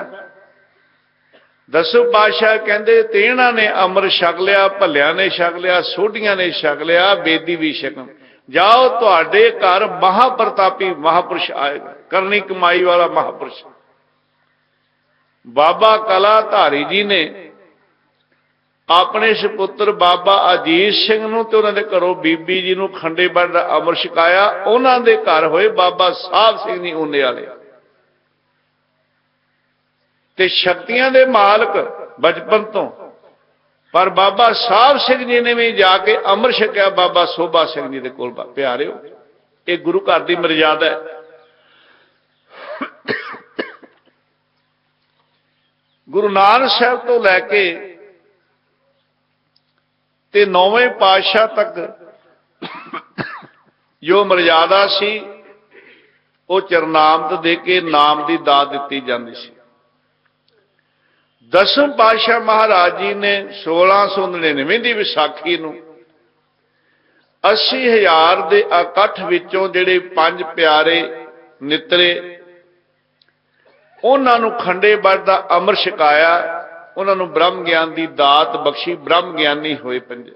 ਦਸਮ ਪਾਤਸ਼ਾਹ ਕਹਿੰਦੇ ਤੇਨਾਂ ਨੇ ਅੰਮ੍ਰਿਤ ਛਕ ਲਿਆ, ਭੱਲਿਆਂ ਨੇ ਛਕ ਲਿਆ, ਸੋਢੀਆਂ ਨੇ ਛਕ ਲਿਆ, ਬੇਦੀ ਵੀ ਛਕਣ। ਜਾਓ ਤੁਹਾਡੇ ਘਰ ਮਹਾਪ੍ਰਤਾਪੀ ਮਹਾਂਪੁਰਸ਼ ਆਏਗਾ, ਕਰਨੀ ਕਮਾਈ ਵਾਲਾ ਮਹਾਂਪੁਰਸ਼। ਬਾਬਾ ਕਲਾਧਾਰੀ ਜੀ ਨੇ ਆਪਣੇ ਸੁਪੁੱਤਰ ਬਾਬਾ ਅਜੀਤ ਸਿੰਘ ਨੂੰ ਤੇ ਉਹਨਾਂ ਦੇ ਘਰੋਂ ਬੀਬੀ ਜੀ ਨੂੰ ਖੰਡੇ ਬੰਡ ਦਾ ਅੰਮ੍ਰਿਤ ਛਕਾਇਆ। ਉਹਨਾਂ ਦੇ ਘਰ ਹੋਏ ਬਾਬਾ ਸਾਹਿਬ ਸਿੰਘ ਜੀ ਊਨੇ ਵਾਲੇ, ਤੇ ਸ਼ਕਤੀਆਂ ਦੇ ਮਾਲਕ ਬਚਪਨ ਤੋਂ। ਪਰ ਬਾਬਾ ਸਾਹਿਬ ਸਿੰਘ ਜੀ ਨੇ ਵੀ ਜਾ ਕੇ ਅੰਮ੍ਰਿਤ ਛਕਿਆ ਬਾਬਾ ਸੋਭਾ ਸਿੰਘ ਜੀ ਦੇ ਕੋਲ। ਪਿਆਰਿਓ ਇਹ ਗੁਰੂ ਘਰ ਦੀ ਮਰਜ਼ਾਦਾ ਹੈ। ਗੁਰੂ ਨਾਨਕ ਸਾਹਿਬ ਤੋਂ ਲੈ ਕੇ ਤੇ ਨੌਵੇਂ ਪਾਤਸ਼ਾਹ ਤੱਕ ਜੋ ਮਰਜ਼ਾਦਾ ਸੀ ਉਹ ਚਰਨਾਮਤ ਦੇ ਕੇ ਨਾਮ ਦੀ ਦਾਤ ਦਿੱਤੀ ਜਾਂਦੀ ਸੀ। ਦਸਮ ਪਾਤਸ਼ਾਹ ਮਹਾਰਾਜ ਜੀ ਨੇ ਸੋਲਾਂ ਸੌ ਨੜਿਨਵੇਂ ਦੀ ਵਿਸਾਖੀ ਨੂੰ ਅੱਸੀ ਹਜ਼ਾਰ ਦੇ ਇਕੱਠ ਵਿੱਚੋਂ ਜਿਹੜੇ ਪੰਜ ਪਿਆਰੇ ਨਿਤਰੇ ਉਹਨਾਂ ਨੂੰ ਖੰਡੇ ਬਾੜ ਦਾ ਅੰਮ੍ਰਿਤ ਛਕਾਇਆ। ਉਹਨਾਂ ਨੂੰ ਬ੍ਰਹਮ ਗਿਆਨ ਦੀ ਦਾਤ ਬਖਸ਼ੀ, ਬ੍ਰਹਮ ਗਿਆਨੀ ਹੋਏ ਪੰਜੇ।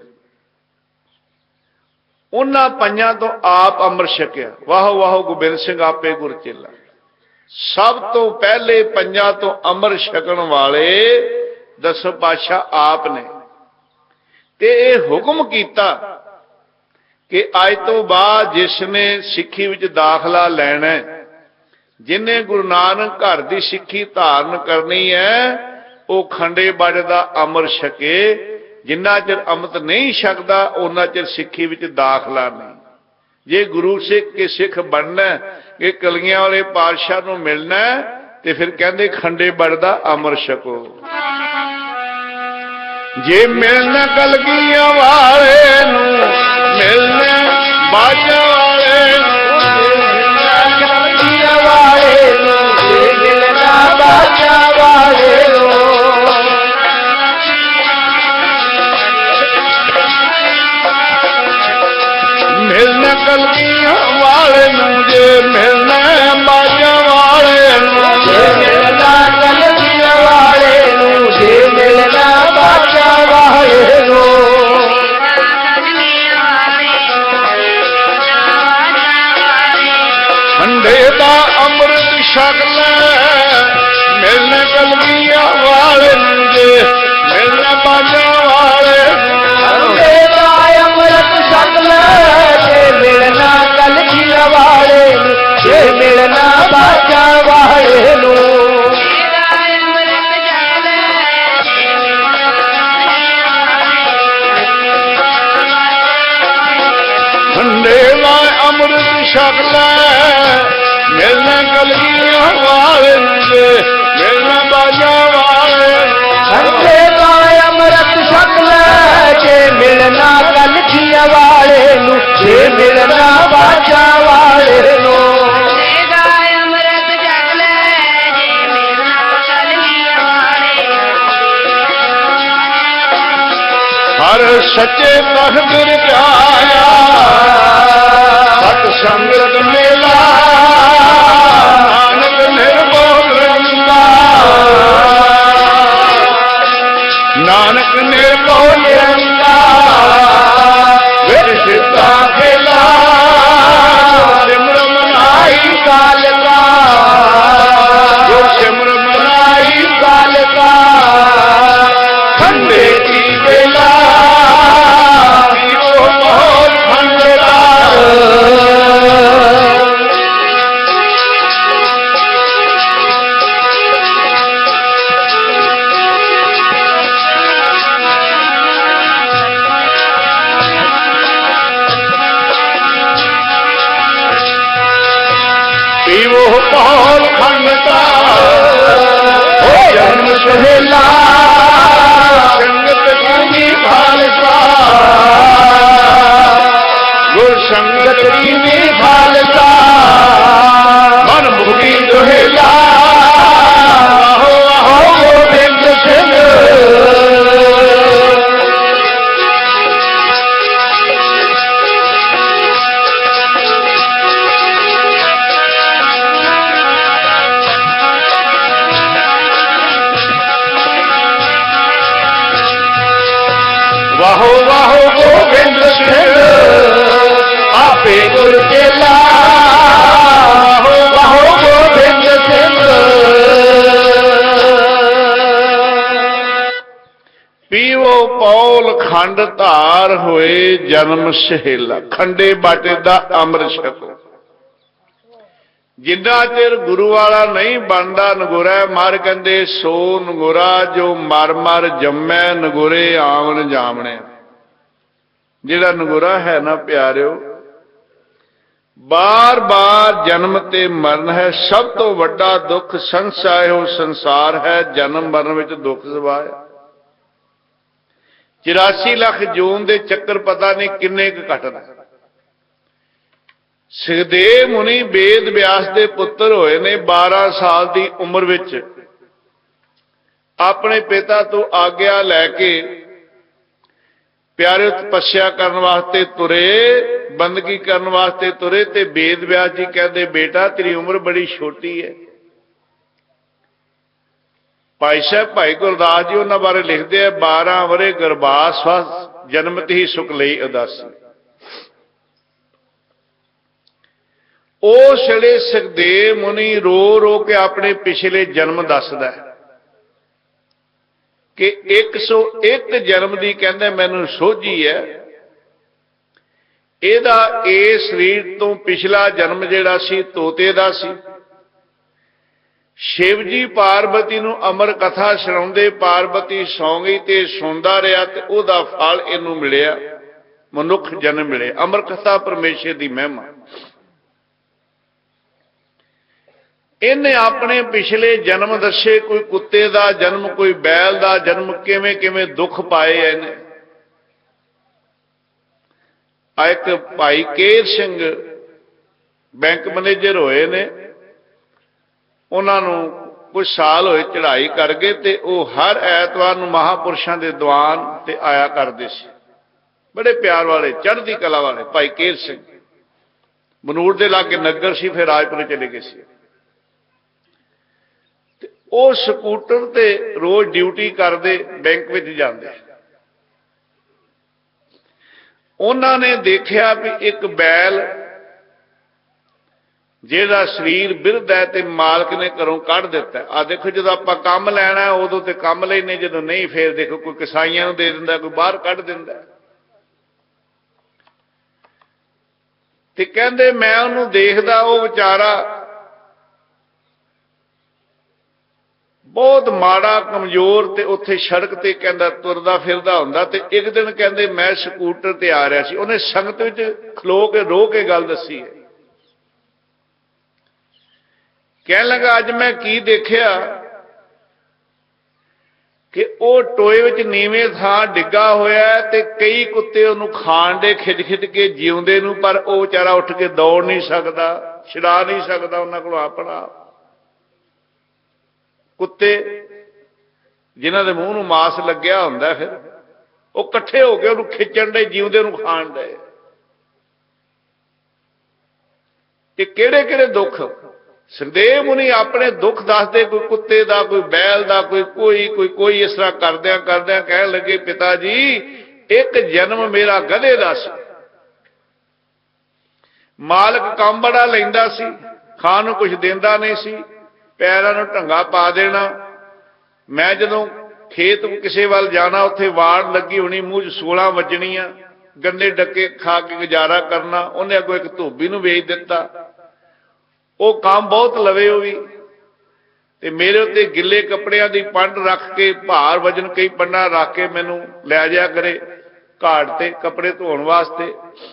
ਉਹਨਾਂ ਪੰਜਾਂ ਤੋਂ ਆਪ ਅੰਮ੍ਰਿਤ ਛਕਿਆ। ਵਾਹੋ ਵਾਹੋ ਗੋਬਿੰਦ ਸਿੰਘ ਆਪੇ ਗੁਰ ਚੇਲਾ। सब तो पहले पंजा तो अमर छकण वाले दसवें पातशाह आप ने ते हुक्म कीता कि अज तो बाद जिसने सिक्खी विच दाखला लैना, जिन्हें गुरु नानक घर की सिक्खी धारण करनी है, वो खंडे बाड़े का अमर छके। जिन्ना चिर अमृत नहीं छकदा उन्ना चिर सिक्खी विच दाखला नहीं। जे गुरु सिख के सिख बनना, कि कलियां वाले पातशाह नूं मिलना, तो फिर कहंदे खंडे बाड़े दा अमर छको। जे मिलना कलगियां वाले नूं, मिलना बाजा वाले नूं, कलगियां वाले नूं, मिलना बाजा वाले नूं। मिलना कलगियां वाले नूं, जे मिलना बाजा वाले नूं, जे मिलना कलगियां वाले नूं, जे मिलना बाजा वाले नूं। खंडे दा अमृत छक लै, मिलना कलगियां वाले नूं, जे मिलना बाजा वाले नूं। खंडे दा अमृत छक लै, जे मिलना कलगियां वाले नूं, जे मिलना बाजा वाले नूं। खंडे दा अमृत छक लै, मिलना कलगियां वाले नूं, जे मिलना बाजा वाले नूं। खंडे दा अमृत छक लै, जे मिलना कलगियां वाले नूं, जे मिलना बाजा वाले नूं। हर सच्चे तखदर जाया, सत संगत मेला, नानक निर्भोग रंगा, नानक निर्भोग रंगा, विर सिद्धा खेला, सिमर मनाई काल का, जो सिमर मनाई काल का, खंडे की बेला वो बहुत खंडता। वो बहुत खंडता हो जन्म सहेला, संगत की खालसा, गुर संगत की खालसा, मन मुक्ति दुहेला, आहो आहो गोबिंद सिंह। वाहो वाहो गोबिंद सिंह, आपे गुर चेला, वाहो वाहो गोबिंद सिंह। पीवो पौल खंड धार होए जन्म सहेला, खंडे बाटे दा अमृत छको। जिन्ना चिर गुरु वाला नहीं बनता नगोरा, मार कहते सो नगोरा जो मर मर जम्मै नगोरे आवन जामने। जिहड़ा नगोरा है ना प्यारिओ, बार बार जन्म ते मरण है। सब तो वड्डा दुख संसार हो संसार है, जन्म मरण विच दुख सवाया। चौरासी लख जून दे चक्कर पता नहीं किन्ने क घटना। सुखदेव मुनि वेद व्यास दे पुत्र होए ने, बारह साल की उम्र विच अपने पिता तो आग्ञा लैके प्यारे तपस्या करने वास्ते तुरे, बंदगी करने वास्ते तुरे। ते वेद व्यास जी कहते बेटा तेरी उम्र बड़ी छोटी है। भाई साहब भाई गुरदास जी उन्होंने बारे लिखते हैं, बारह वरे गर्भास जन्मत ही सुख लई उदासी। उस वेले सुखदेव मुनि रो रो के अपने पिछले जन्म दसदा कि एक सौ एक जन्म की कहते मैनू सोझी है। ਇਹਦਾ इस शरीर तो पिछला जन्म जिहड़ा सी तोते दा सी। शिव जी पार्वती नूं अमर कथा सुणाउंदे, पार्वती सौ गई ते सुणदा रहा ते उहदा फल इहनूं मिलिया, मनुख जन्म मिले। अमर कथा परमेश्वर की महिमा। इन्हें अपने पिछले जन्म दसे, कोई कुत्ते का जन्म, कोई बैल का जन्म, किवें किवें दुख पाए इन्हें। एक भाई केर सिंह बैंक मैनेजर होए ने, उन्होंने कुछ साल होए चढ़ाई कर गए ते वो हर ऐतवार नूं महापुरुषों के दीवान ते आया करते सी। बड़े प्यार वाले चढ़ती कला वाले भाई केर सिंह। बनूड़ के लागे नगर सी, फिर राजपुर चले गए सी। वो स्कूटर ते रोज ड्यूटी करते, बैंक में जाते। उन्होंने देखा भी एक बैल जिहड़ा शरीर बिरध है ते मालक ने घरों कढ़ दिता। आ देखो जो आप काम लैना है उदों तो काम लेने, जो नहीं फिर देखो कोई कसाईयां नूं दे दिंदा, कोई बाहर कढ़ दिंदा। ते कहंदे मैं उहनूं देखदा, वो बेचारा बहुत माड़ा कमजोर ते उत्थे सड़क ते कहंदा तुरदा फिरदा हुंदा। ते एक दिन कहंदे मैं स्कूटर ते आ रहा सी, उहने संगत विच खलो के रो के गल दसी है। कहन लगा अज मैं की देखिया कि वो टोए विच नीवें थां डिग्गा होया ते कई कुत्ते उहनूं खाण दे खिच खिच के जिउंदे नूं, पर वो बेचारा उठ के दौड़ नहीं सकदा, छड़ा नहीं सकदा उन्हां कोलों अपना। कुत्ते जिन्हां दे मूँह नूं मास लग्या हुंदा, फिर वो कट्ठे हो के उहनूं खिचण दे, जिउंदे नूं खाण दे। कि किहड़े किहड़े दुख सुखदेव मुनि अपने दुख दसदे, कोई कुत्ते दा, कोई बैल दा, कोई कोई कोई कोई इस तरह करदियां करदियां कहण लगे पिता जी एक जन्म मेरा गधे दा सी। मालक काम बड़ा लैंदा सी, खाण नूं कुछ देंदा नहीं सी, पैरां नूं ढंगा पा देना। मैं जदों खेत किसी वाल जाना, उत्थे वाड़ लगी होनी, मूँह च सोलह वजनियां, गन्ने डके खा के गुजारा करना। उन्हें अगों एक धोबी नूं वेच दिता। वो काम बहुत लवे हो भी, ते मेरे उत्ते गिले कपड़ियां दी पंड रख के भार वजन कई पंडा रख के मैनू लै जाया करे घाट ते कपड़े धोण वास्ते।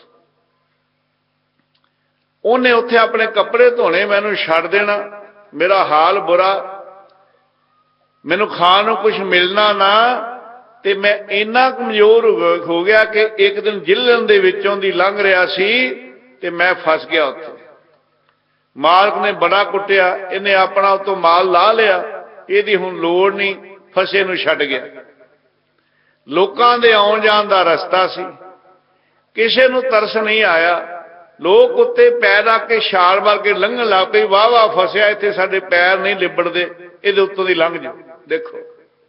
उन्हें उत्थे अपने कपड़े धोने, मैनू छड्ड देना। मेरा हाल बुरा, मैनू खाण नूं कुछ मिलना ना, ते मैं इन्ना कमजोर हो गया कि एक दिन जिलन दे विचों दी लंघ रहा सी ते मैं फस गया उत्थे। मालक ने बड़ा कुटिया, इन्हें अपना उतों माल ला लिया, इहदी हुण लोड़ नहीं, फसे नूं छड्ड गया। लोकां दे आउण जाण दा रस्ता सी, किसे नूं तरस नहीं आया। लोग उत्ते पैर रख के छाल मार के लंघण लग पए, वाह वाह फसिया, इत्थे साडे पैर नहीं लिबड़दे, इहदे उत्तों दी लंघ जाओ। देखो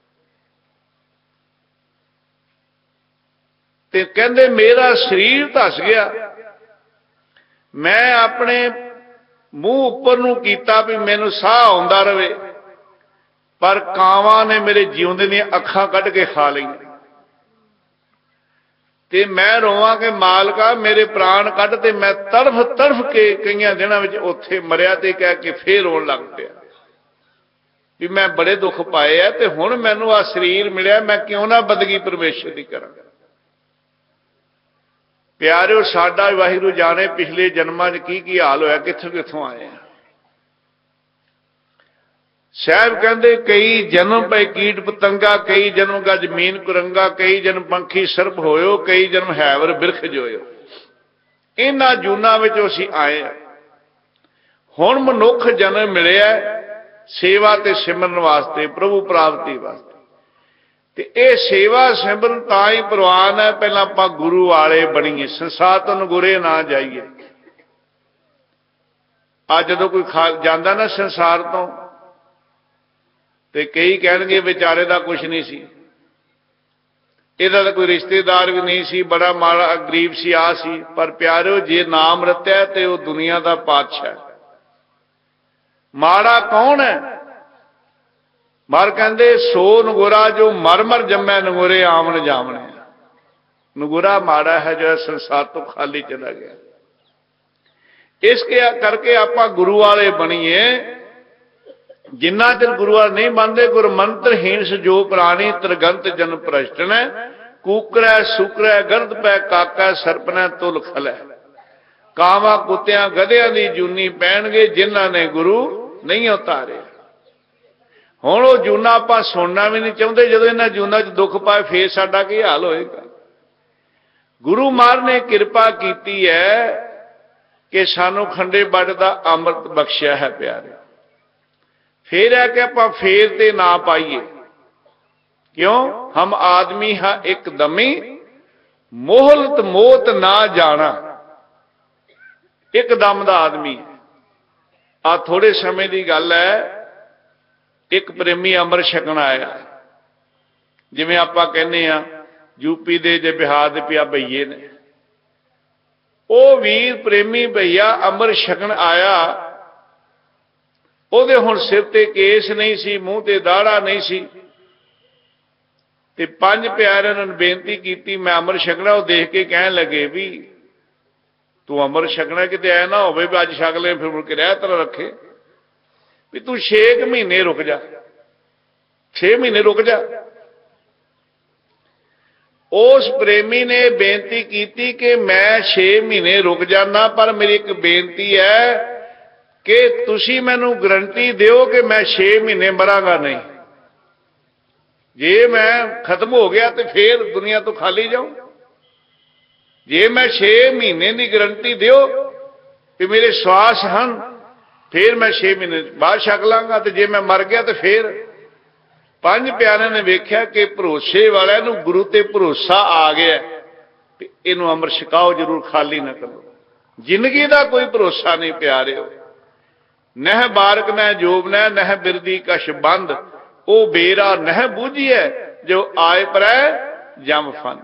ते कहंदे मेरा शरीर धस गया। मैं अपने मूँह उपर नूं कीता भी मैनू साह आउंदा रहे, पर कावां ने मेरे जीउंदे दीआं अखां कढ के खा लईआं। ते मैं रोवां कि मालका मेरे प्राण कढ, ते मैं तड़फ तड़फ के कई दिनों में उत्थे मरिया ते कह के फिर रोन लग पिया भी मैं बड़े दुख पाए है, ते हुण मैनू आ शरीर मिलिया, मैं क्यों ना बदगी परमेश्वर की करां। प्यारिओ साडा वाहिगुरू जाने पिछले जन्मां च की की हाल होया, कित्थों कित्थों आए हैं। साहब कहते कई जन्म पे कीट पतंगा, कई जन्म का जमीन कुरंगा, कई जन्म पंखी सर्प होयो, कई जन्म हैवर बिरख जोयो। इन्हां जूना विचों असीं आए हैं। हुण मनुख जन्म मिलिया सेवा ते सिमरन वास्ते, प्रभु प्राप्ति वास्ते। ते ये सेवा सिमरन तां ही प्रवान है, पहलां आपां गुरु वाले बणीए, संसार तो नगुरे ना जाइए। अज जदों कोई खा जांदा ना संसार तो, ते कई कहणगे बेचारे दा कुछ नहीं सी, ਇਹਦਾ ਤਾਂ ਕੋਈ ਰਿਸ਼ਤੇਦਾਰ ਵੀ ਨਹੀਂ ਸੀ, ਬੜਾ ਮਾੜਾ ਗਰੀਬ ਸੀ, ਆ ਸੀ। ਪਰ ਪਿਆਰਿਓ, ਜੇ ਨਾਮ ਰਤਿਆ ਤੇ ਉਹ ਦੁਨੀਆ ਦਾ ਪਾਤਸ਼ਾਹ। ਮਾੜਾ ਕੌਣ ਹੈ? ਮਾਰ ਕਹਿੰਦੇ ਸੋ ਨਗੋਰਾ ਜੋ ਮਰ ਮਰ ਜੰਮੈ ਨਗੋਰੇ ਆਮਣ ਜਾਵਣੇ। ਨਗੋਰਾ ਮਾੜਾ ਹੈ ਜਿਹੜਾ ਸੰਸਾਰ ਤੋਂ ਖਾਲੀ ਚਲਾ ਗਿਆ। ਇਸ ਕਰਕੇ ਆਪਾਂ ਗੁਰੂ ਵਾਲੇ ਬਣੀਏ। ਜਿੰਨਾ ਚਿਰ ਗੁਰੂ ਵਾਲੇ ਨਹੀਂ ਬਣਦੇ, ਗੁਰਮੰਤਰਹੀਣ ਸਜੋ ਪ੍ਰਾਣੀ ਤਰਗੰਤ ਜਨ ਪ੍ਰਸ਼ਟਨੈ ਕੂਕਰੈ ਸੁਕਰੈ ਗਰਦ ਪੈ ਕਾਕਾ ਸਰਪਨੈ ਤੁਲ ਖਲੈ। ਕਾਵਾਂ ਕੁੱਤਿਆਂ ਗਧਿਆਂ ਦੀ ਜੂਨੀ ਪੈਣਗੇ ਜਿਨ੍ਹਾਂ ਨੇ ਗੁਰੂ ਨਹੀਂ ਉਤਾਰੇ। ਹੁਣ ਉਹ ਜੂਨਾ ਆਪਾਂ ਸੁਣਨਾ ਵੀ ਨਹੀਂ ਚਾਹੁੰਦੇ। ਜਦੋਂ ਇਹਨਾਂ ਜੂਨਾਂ 'ਚ ਦੁੱਖ ਪਾਏ ਫੇਰ ਸਾਡਾ ਕੀ ਹਾਲ ਹੋਏਗਾ? ਗੁਰੂ ਮਹਾਰਾਜ ਨੇ ਕਿਰਪਾ ਕੀਤੀ ਹੈ ਕਿ ਸਾਨੂੰ ਖੰਡੇ ਬਾਟੇ ਦਾ ਅੰਮ੍ਰਿਤ ਬਖਸ਼ਿਆ ਹੈ ਪਿਆਰੇ। ਫੇਰ ਹੈ ਕਿ ਆਪਾਂ ਫੇਰ ਤੇ ਨਾ ਪਾਈਏ। ਕਿਉਂ? ਹਮ ਆਦਮੀ ਹਾਂ ਇੱਕ ਦਮੀ ਮੋਹਲਤ ਮੋਤ ਨਾ ਜਾਣਾ। ਇੱਕ ਦਮ ਦਾ ਆਦਮੀ। ਆ ਥੋੜੇ ਸਮੇਂ ਦੀ ਗੱਲ ਹੈ, ਇੱਕ ਪ੍ਰੇਮੀ ਅੰਮ੍ਰਿਤ ਛਕਣ ਆਇਆ। ਜਿਵੇਂ ਆਪਾਂ ਕਹਿੰਦੇ ਆ ਯੂਪੀ ਦੇ ਜੇ ਬਿਹਾਰ ਦੇ ਪਿਆ ਭਈਏ ਨੇ, ਉਹ ਵੀਰ ਪ੍ਰੇਮੀ ਭਈਆ ਅੰਮ੍ਰਿਤ ਛਕਣ ਆਇਆ। ਉਹਦੇ ਹੁਣ ਸਿਰ ਤੇ ਕੇਸ ਨਹੀਂ ਸੀ, ਮੂੰਹ ਤੇ ਦਾੜਾ ਨਹੀਂ ਸੀ, ਤੇ ਪੰਜ ਪਿਆਰਿਆਂ ਨੂੰ ਬੇਨਤੀ ਕੀਤੀ ਮੈਂ ਅੰਮ੍ਰਿਤ ਛਕਣਾ। ਉਹ ਦੇਖ ਕੇ ਕਹਿਣ ਲੱਗੇ ਵੀ ਤੂੰ ਅੰਮ੍ਰਿਤ ਛਕਣਾ, ਕਿਤੇ ਐ ਨਾ ਹੋਵੇ ਵੀ ਅੱਜ ਛਕ ਲੈ ਫਿਰ ਮੁੜ ਕੇ ਰਹਿ ਤਰ੍ਹਾਂ ਰੱਖੇ, ਵੀ ਤੂੰ ਛੇ ਕੁ ਮਹੀਨੇ ਰੁਕ ਜਾ, ਛੇ ਮਹੀਨੇ ਰੁਕ ਜਾ। ਉਸ ਪ੍ਰੇਮੀ ਨੇ ਬੇਨਤੀ ਕੀਤੀ ਕਿ ਮੈਂ ਛੇ ਮਹੀਨੇ ਰੁਕ ਜਾਣਾ, ਪਰ ਮੇਰੀ ਇੱਕ ਬੇਨਤੀ ਹੈ ਕਿ ਤੁਸੀਂ ਮੈਨੂੰ ਗਰੰਟੀ ਦਿਓ ਕਿ ਮੈਂ ਛੇ ਮਹੀਨੇ ਮਰਾਂਗਾ ਨਹੀਂ। ਜੇ ਮੈਂ ਖਤਮ ਹੋ ਗਿਆ ਤੇ ਫੇਰ ਦੁਨੀਆ ਤੋਂ ਖਾਲੀ ਜਾਊਂ। ਜੇ ਮੈਂ ਛੇ ਮਹੀਨੇ ਦੀ ਗਰੰਟੀ ਦਿਓ ਕਿ ਮੇਰੇ ਸਵਾਸ ਹਨ, ਫੇਰ ਮੈਂ ਛੇ ਮਹੀਨੇ ਬਾਅਦ ਛਕ ਲਾਂਗਾ, ਤੇ ਜੇ ਮੈਂ ਮਰ ਗਿਆ ਤੇ ਫੇਰ। ਪੰਜ ਪਿਆਰਿਆਂ ਨੇ ਵੇਖਿਆ ਕਿ ਭਰੋਸੇ ਵਾਲਿਆਂ ਨੂੰ ਗੁਰੂ ਤੇ ਭਰੋਸਾ ਆ ਗਿਆ ਤੇ ਇਹਨੂੰ ਅੰਮ੍ਰਿਤ ਛਕਾਓ, ਜ਼ਰੂਰ ਖਾਲੀ ਨਾ ਕਰੋ। ਜ਼ਿੰਦਗੀ ਦਾ ਕੋਈ ਭਰੋਸਾ ਨਹੀਂ ਪਿਆਰਿਓ। ਨਹਿ ਬਾਰਕ ਨਹਿ ਜੋਬ ਨਹਿ ਨਹਿ ਬਿਰਦੀ ਕਛ ਬੰਦ, ਉਹ ਬੇਰਾ ਨਹਿ ਬੂਝੀਐ ਜੋ ਆਏ ਪਰੈ ਜਮ ਫੰਦ।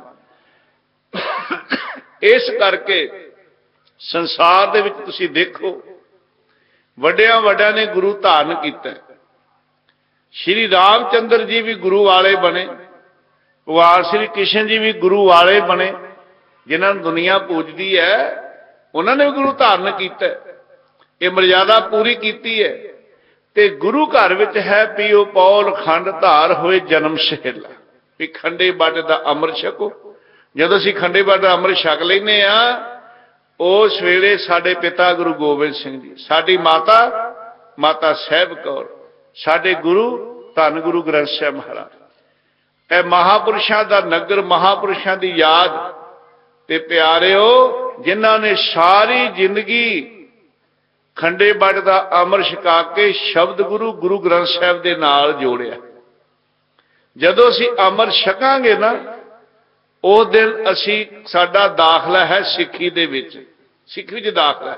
ਇਸ ਕਰਕੇ ਸੰਸਾਰ ਦੇ ਵਿੱਚ ਤੁਸੀਂ ਦੇਖੋ ਵੱਡਿਆਂ ਵੱਡਿਆਂ ਨੇ ਗੁਰੂ ਧਾਰਨ ਕੀਤਾ। ਸ਼੍ਰੀ ਰਾਮ ਚੰਦਰ ਜੀ ਵੀ ਗੁਰੂ ਵਾਲੇ ਬਣੇ, ਭਗਵਾਨ ਸ਼੍ਰੀ ਕ੍ਰਿਸ਼ਨ ਜੀ ਵੀ ਗੁਰੂ ਵਾਲੇ ਬਣੇ। ਜਿਨ੍ਹਾਂ ਨੂੰ ਦੁਨੀਆ ਪੂਜਦੀ ਹੈ ਉਹਨਾਂ ਨੇ ਵੀ ਗੁਰੂ ਧਾਰਨ ਕੀਤਾ। ਇਹ ਮਰਜ਼ਾਦਾ ਪੂਰੀ ਕੀਤੀ ਹੈ। ਤੇ ਗੁਰੂ ਘਰ ਵਿੱਚ ਹੈ ਪੀਓ ਪੌਲ ਖੰਡ ਧਾਰ ਹੋਏ ਜਨਮ ਸਹਿਲਾ, ਵੀ ਖੰਡੇ ਬਾਟੇ ਦਾ ਅੰਮ੍ਰਿਤ ਛਕੋ। ਜਦੋਂ ਅਸੀਂ ਖੰਡੇ ਬਾਟੇ ਦਾ ਅੰਮ੍ਰਿਤ ਛਕ ਲੈਂਦੇ ਆ, ਉਸ ਵੇਲੇ ਸਾਡੇ ਪਿਤਾ ਗੁਰੂ ਗੋਬਿੰਦ ਸਿੰਘ ਜੀ, ਸਾਡੀ ਮਾਤਾ ਮਾਤਾ ਸਾਹਿਬ ਕੌਰ, ਸਾਡੇ ਗੁਰੂ ਧੰਨ ਗੁਰੂ ਗ੍ਰੰਥ ਸਾਹਿਬ ਮਹਾਰਾਜ। ਇਹ ਮਹਾਪੁਰਸ਼ਾਂ ਦਾ ਨਗਰ, ਮਹਾਪੁਰਸ਼ਾਂ ਦੀ ਯਾਦ। ਤੇ ਪਿਆਰਿਓ, ਜਿਨ੍ਹਾਂ ਨੇ ਸਾਰੀ ਜ਼ਿੰਦਗੀ ਖੰਡੇ ਬਾਟੇ ਦਾ ਅੰਮ੍ਰਿਤ ਛਕਾ ਕੇ ਸ਼ਬਦ ਗੁਰੂ ਗੁਰੂ ਗ੍ਰੰਥ ਸਾਹਿਬ ਦੇ ਨਾਲ ਜੋੜਿਆ। ਜਦੋਂ ਅਸੀਂ ਅੰਮ੍ਰਿਤ ਛਕਾਂਗੇ ਨਾ, ਉਸ ਦਿਨ ਅਸੀਂ ਸਾਡਾ ਦਾਖਲਾ ਹੈ ਸਿੱਖੀ ਦੇ ਵਿੱਚ, ਸਿੱਖੀ ਵਿੱਚ ਦਾਖਲਾ।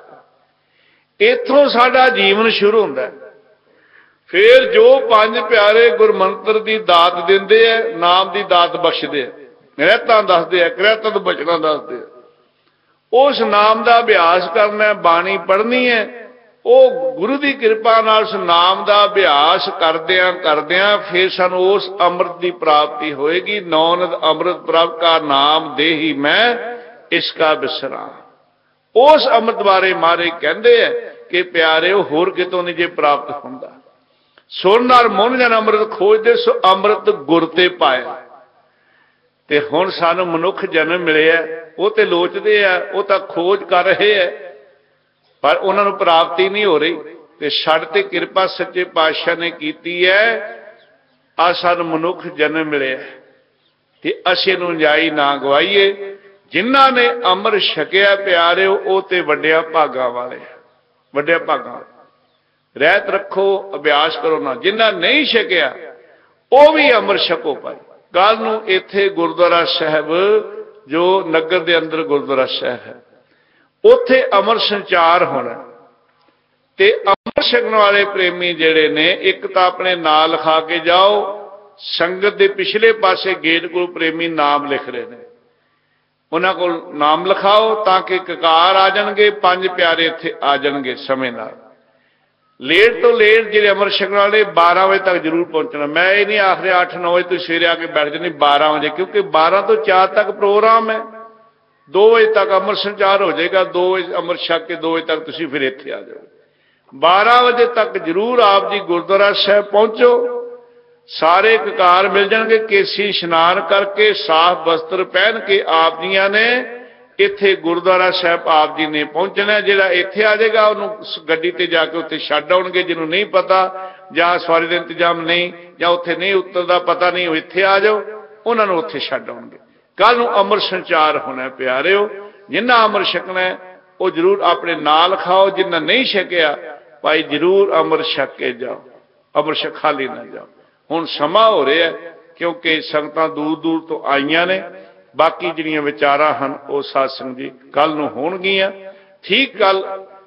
ਇੱਥੋਂ ਸਾਡਾ ਜੀਵਨ ਸ਼ੁਰੂ ਹੁੰਦਾ। ਫਿਰ ਜੋ ਪੰਜ ਪਿਆਰੇ ਗੁਰਮੰਤਰ ਦੀ ਦਾਤ ਦਿੰਦੇ ਆ, ਨਾਮ ਦੀ ਦਾਤ ਬਖਸ਼ਦੇ ਆ, ਰਹਿਤਾਂ ਦੱਸਦੇ ਆ, ਕਿਰਤਾਂ ਤੋਂ ਬਚਣਾ ਦੱਸਦੇ ਆ। ਉਸ ਨਾਮ ਦਾ ਅਭਿਆਸ ਕਰਨਾ, ਬਾਣੀ ਪੜ੍ਹਨੀ ਹੈ। ਉਹ ਗੁਰੂ ਦੀ ਕਿਰਪਾ ਨਾਲ ਉਸ ਨਾਮ ਦਾ ਅਭਿਆਸ ਕਰਦਿਆਂ ਕਰਦਿਆਂ ਫਿਰ ਸਾਨੂੰ ਉਸ ਅੰਮ੍ਰਿਤ ਦੀ ਪ੍ਰਾਪਤੀ ਹੋਏਗੀ। ਨੌਨਦ ਅੰਮ੍ਰਿਤ ਪ੍ਰਾਪਤ ਕਾ ਨਾਮ ਦੇਹੀ ਮੈਂ ਇਸ ਕਾ ਬਿਸਰਾ। ਉਸ ਅੰਮ੍ਰਿਤ ਬਾਰੇ ਮਾਰੇ ਕਹਿੰਦੇ ਆ ਕਿ ਪਿਆਰਿਓ ਹੋਰ ਕਿਤੋਂ ਨਹੀਂ ਜੇ ਪ੍ਰਾਪਤ ਹੁੰਦਾ। ਸੁਣ ਨਾਲ ਮਨ ਜਨ ਅੰਮ੍ਰਿਤ ਖੋਜਦੇ ਸੋ ਅੰਮ੍ਰਿਤ ਗੁਰ ਤੇ ਪਾਇਆ। ਤੇ ਹੁਣ ਸਾਨੂੰ ਮਨੁੱਖ ਜਨਮ ਮਿਲਿਆ, ਉਹ ਤੇ ਲੋਚਦੇ ਆ, ਉਹ ਤਾਂ ਖੋਜ ਕਰ ਰਹੇ ਆ, ਪਰ ਉਹਨਾਂ ਨੂੰ ਪ੍ਰਾਪਤੀ ਨਹੀਂ ਹੋ ਰਹੀ। ਤੇ ਸਾਡੇ ਤੇ ਕਿਰਪਾ ਸੱਚੇ ਪਾਤਸ਼ਾਹ ਨੇ ਕੀਤੀ ਹੈ। ਆ ਸਾਨੂੰ ਮਨੁੱਖ ਜਨਮ ਮਿਲਿਆ ਤੇ ਅਸੀਂ ਇਹਨੂੰ ਜਾਈ ਨਾ ਗਵਾਈਏ। ਜਿਨ੍ਹਾਂ ਨੇ ਅੰਮ੍ਰਿਤ ਛਕਿਆ ਪਿਆਰਿਓ, ਉਹ ਤੇ ਵੱਡਿਆਂ ਭਾਗਾਂ ਵਾਲੇ, ਵੱਡਿਆਂ ਭਾਗਾਂ। ਰਹਿਤ ਰੱਖੋ, ਅਭਿਆਸ ਕਰੋ ਨਾ। ਜਿਨ੍ਹਾਂ ਨਹੀਂ ਛਕਿਆ ਉਹ ਵੀ ਅੰਮ੍ਰਿਤ ਛਕੋ ਭਾਈ। ਕੱਲ ਨੂੰ ਇੱਥੇ ਗੁਰਦੁਆਰਾ ਸਾਹਿਬ, ਜੋ ਨਗਰ ਦੇ ਅੰਦਰ ਗੁਰਦੁਆਰਾ ਸਾਹਿਬ ਹੈ, ਉੱਥੇ ਅੰਮ੍ਰਿਤ ਸੰਚਾਰ ਹੋਣਾ। ਤੇ ਅੰਮ੍ਰਿਤ ਛਕਣ ਵਾਲੇ ਪ੍ਰੇਮੀ ਜਿਹੜੇ ਨੇ, ਇੱਕ ਤਾਂ ਆਪਣੇ ਨਾਂ ਲਿਖਾ ਕੇ ਜਾਓ संगत के पिछले पासे गेट को प्रेमी नाम लिख रहे हैं। उन्हां कोल नाम लिखाओ ताकि ककार आ जाएंगे, पंज प्यारे इत्थे आ जाएंगे समय नाल। लेट तो लेट जिहड़े अमर छकण वाले बारह बजे तक जरूर पहुंचना। मैं ये नहीं आख रहा अठ नौ बजे तो सवेरे आके बैठ जाने, बारह बजे, क्योंकि बारह तो चार तक प्रोग्राम है। दो बजे तक अमर संचार हो जाएगा, दो बजे अमर छक के दो बजे तक तुसीं फिर इत्थे आ जाओ। बारह बजे तक जरूर आप जी गुरुद्वारा साहब पहुंचो। सारे ककार मिल जाएंगे। केसी इशनान करके साफ वस्त्र पहन के आप जियां ने इत्थे गुरुद्वारा साहब आप जी ने पहुंचना। जिहड़ा इत्थे आ जाएगा उन्होंने गड्डी ते जाके उत्थे छड्ड आउणगे। जिन्होंने नहीं पता जां सवारी का इंतजाम नहीं जां उत्थे नहीं उतरदा पता नहीं, वो इत्थे आ जाओ, उन्होंने उत्थे छड्ड आउणगे। कल नूं अमर संचार होना। प्यारिओ, जिन्हां अमर छकना है वो जरूर अपने नाल खाओ, जिन्हां नहीं छकिया भाई जरूर अमर छक के जाओ, अमर छक खाली ना जाओ। हुण समा हो रहा है क्योंकि संगतां दूर दूर तो आईयां ने। बाकी जिहड़ियां विचारां हन वो सत्संग जी कल नूं होणगीਆਂ। ठीक कल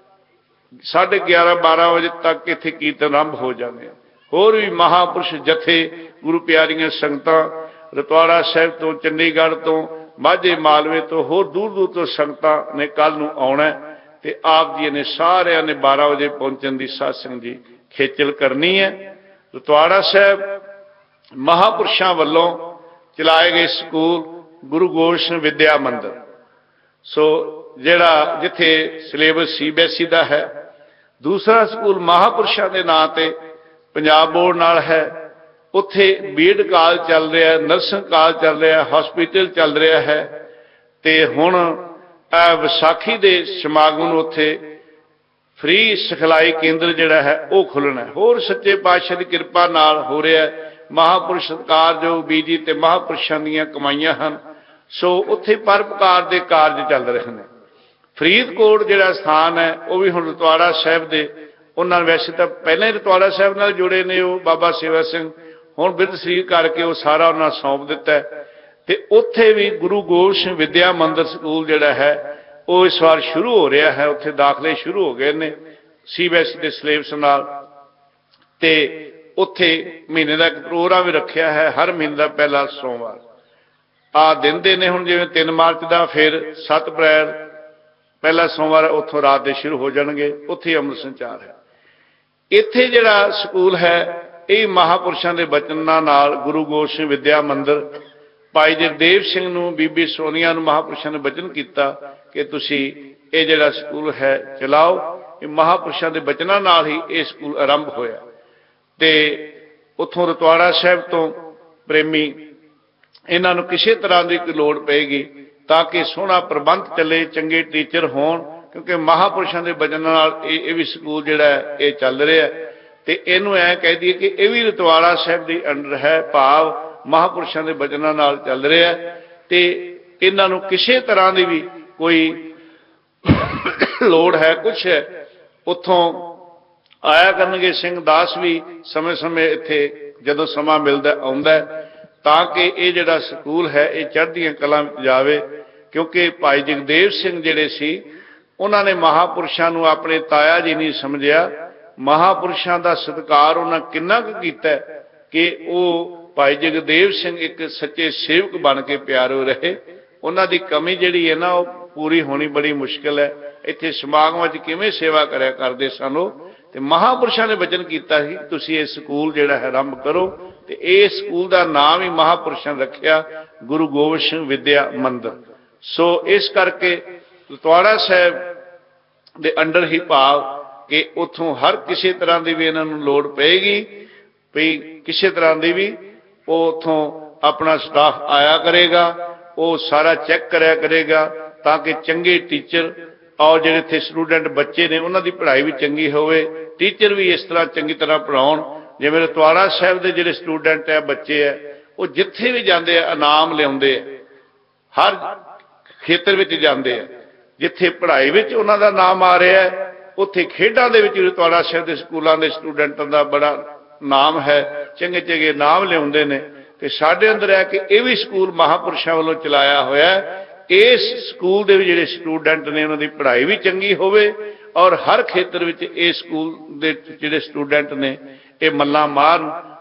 साढ़े ग्यारह बारह बजे तक इत्थे कीर्तन आरंभ हो जाने। होर भी महापुरुष जथे गुरु प्यारियां संगतां रतवाड़ा साहिब तो, चंडीगढ़ तो, माझे मालवे तो, होर दूर दूर तो संगतां ने कल नूं आउणा ते आप जी ने सारिਆਂ ने बारह बजे पहुंचण दी सत्संग जी खेचल करनी है। रतवाड़ा साहब महापुरुषों वालों चलाए गए स्कूल गुरु गोबिंद विद्या मंदिर, सो जिहड़ा जिथे syllabus C B S E दा है। दूसरा स्कूल महापुरुषों के नां ते पंजाब बोर्ड नाल है। उत्थे बीएड काल चल रहा है, नर्सिंग काल चल रहा है, हॉस्पिटल चल रहा है। ते हुण विसाखी दे समागम उत्थे फ्री सिखलाई केंद्र जिहड़ा है वो खुलना है। होर सच्चे पातशाह की कृपा नाल हो रहा है। महापुरुष सत्कार जो बीजी ते महापुरुषों दीयां कमाईयां हन, सो उत्थे पर प्रकार के कारज चल रहे हैं। फरीदकोट जिहड़ा स्थान है वो भी हुण रतवाड़ा साहिब दे, उन्होंने वैसे तो पहले ही रतवाड़ा साहिब नाल जुड़े ने वो बाबा सेवा सिंह, हुण बिरध शरीर करके वो सारा उन्होंने सौंप दिता है। ते उत्थे भी गुरु गोबिंद विद्या मंदिर स्कूल जिहड़ा है वो इस बार शुरू हो रहा है। उत्थे दाखले शुरू हो गए ने सी बी एस ई के सिलेबस नाल। ते उत्थे महीने का एक प्रोग्राम भी रखा है, हर महीने का पहला सोमवार आ दिन दे ने। हुण जिवें तीन मार्च का, फिर सत्त अप्रैल पहला सोमवार उत्थों रात दे शुरू हो जाएंगे। उत्थे अमृत संचार है। इत्थे जिहड़ा स्कूल है ये महापुरुषों के बचनां नाल गुरु गोबिंद विद्या मंदिर भाई जगदेव सिंह नूं, बीबी सोनिया नूं महापुरुषों ने वचन किया कि तुसी ये जिहड़ा स्कूल है चलाओ। ये महापुरुषों के बचनां नाल ही ये स्कूल आरंभ होया। ते उत्थों रतवाड़ा साहिब तो प्रेमी इन्हां नूं किसी तरह की कोई लोड़ पेगी ताकि सोहना प्रबंध चले, चंगे टीचर होण, क्योंकि महापुरुषों के बचनां नाल ये भी स्कूल जिहड़ा है ये चल रहा है। ते इहनूं ऐ कह दईए कि यह भी रतवाड़ा साहिब के अंडर है, भाव महापुरुषों के बचनां नाल चल रहा है। ते इन्हां नूं किसी तरह की भी कोई लोड़ है कुछ है उत्थों आया करनगे। सिंह दास भी समय समय इत्थे जदों समा मिलदा आउंदा है ताकि ये जिहड़ा स्कूल है ये चढ़दियां कलां विच जावे। क्योंकि भाई जगदेव सिंह जिहड़े सी उन्हां ने महापुरुषों नूं अपने ताया जी नहीं समझिया। महापुरुषों का सत्कार उन्हां किन्ना कुं कीता कि वो भाई जगदेव सिंह एक सच्चे सेवक बन के प्यारे रहे। उन्हां दी कमी जिहड़ी है ना वो पूरी होनी बड़ी मुश्किल है। इत्थे समागम विच किवें सेवा करया करदे सन ते महापुरुषों ने वचन किया कि तुसीं ये स्कूल जिहड़ा है आरंभ करो। ते इस स्कूल का नाम ही महापुरुषों ने रखिया गुरु गोबिंद विद्या मंदिर। सो इस करके रतवाड़ा साहिब दे अंडर ही भाव कि उत्थों हर किसी तरह की भी इन्हां नूं लोड़ पेगी भी किसी तरह की भी वो उत्थों अपना स्टाफ आया करेगा, वो सारा चैक कराया करेगा ताकि चंगे टीचर और जिहड़े इत्थे स्टूडेंट बच्चे ने उन्हां दी पढ़ाई भी चंगी होवे, टीचर भी इस तरह चंगी तरह पढ़ाउण। जिवें रतवाड़ा साहिब के जिहड़े स्टूडेंट है बच्चे है वो जिथे भी जाते हैं इनाम लिआउंदे है, हर खेतर विच जाते हैं। जिथे पढ़ाई विच उन्हां दा नाम आ रहा है उत्थे खेडां दे विच रतवाड़ा साहिब के स्कूलों के स्टूडेंटां दा बड़ा नाम है, चंगे चंगे नाम लिआउंदे ने। ते साडे अंदर है कि यह भी स्कूल महापुरुषों वालों चलाया होया है। इस स्कूल के जिहड़े स्टूडेंट ने उन्हां दी पढ़ाई भी चंगी होवे और हर खेतर विच इस स्कूल के जिहड़े स्टूडेंट ने ये मल्लां मारन।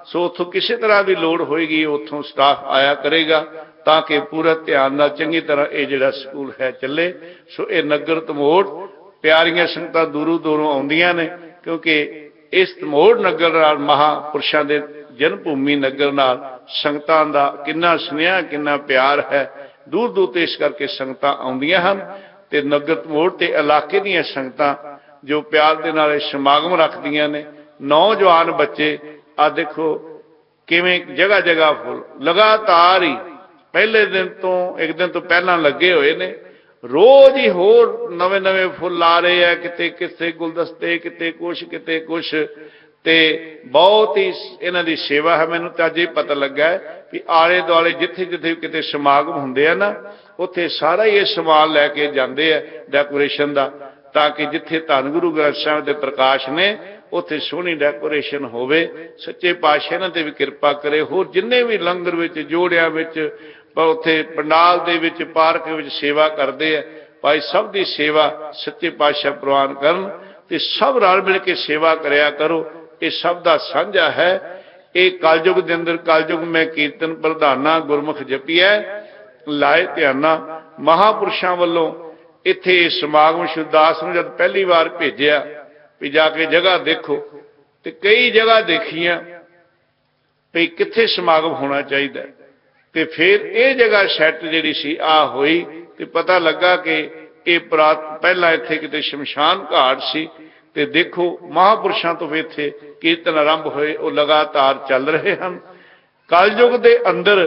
सो उत्थों किसी तरह की लोड़ होएगी उत्थों स्टाफ आया करेगा ताकि पूरा ध्यान नाल चंगी तरह ये जिहड़ा स्कूल है चले। सो ये नगर धमोड़ प्यारियां संगतां दूरों दूरों आउंदियां ने क्योंकि इस धमोड़ नगर नाल महापुरुषां दे जन्म भूमि नगर नाल संगतां दा किन्ना स्नेहा किन्ना प्यार है। दूर दूर तो इस करके संगतां आउंदियां हन ते नगर धमोड़ ते इलाके दीयां संगतां जो प्यार दे नाल समागम रखदियां ने। नौजवान बच्चे आ देखो किवें जगह जगह फुल लगातार ही पहले दिन तो एक दिन तो पहला लगे हुए ने। रोज ही होर नवे नवे फुल आ रहे हैं किते किते गुलदस्ते किते कुछ किते कुछ ते बहुत ही इन्हां दी सेवा है। मैनूं तां अजे पता लगा है भी आले दुआले जिथे जिथे किते समागम हुंदे आ ना उत्थे सारा ही ये समान लैके जांदे आ डेकोरेशन दा ताकि जिथे धन गुरु ग्रंथ साहिब दे प्रकाश ने उत्थे सोहनी डेकोरेशन होवे। सच्चे पातशाह इन्हां ते भी कृपा करे। होर जिन्ने भी लंगर विच जोड़ियां विच उत्थे पंडाल दे विच पार्क विच सेवा करदे आ भाई सब दी सेवा सच्चे पातशाह प्रवान करन ते सब रल मिल के सेवा करया करो। ये सब दा साझा है। ये कलयुग दे अंदर कलयुग में कीर्तन प्रधाना गुरमुख जपिया लाए ध्याना महापुरुषां वल्लों इत्थे समागम शुरदास नूं जद पहली बार भेजिया भी जाके जगह देखो तो कई जगह देखियां भी कित्थे समागम होना चाहिए तो फिर ये जगह सैट जिहड़ी सी आ होई तो पता लगा कि ये प्रात पहला इत्थे किते शमशान घाट सी ते देखो महापुरुषों तो भी इत्थे कीर्तन आरंभ होए वो लगातार चल रहे हैं। कलयुग दे अंदर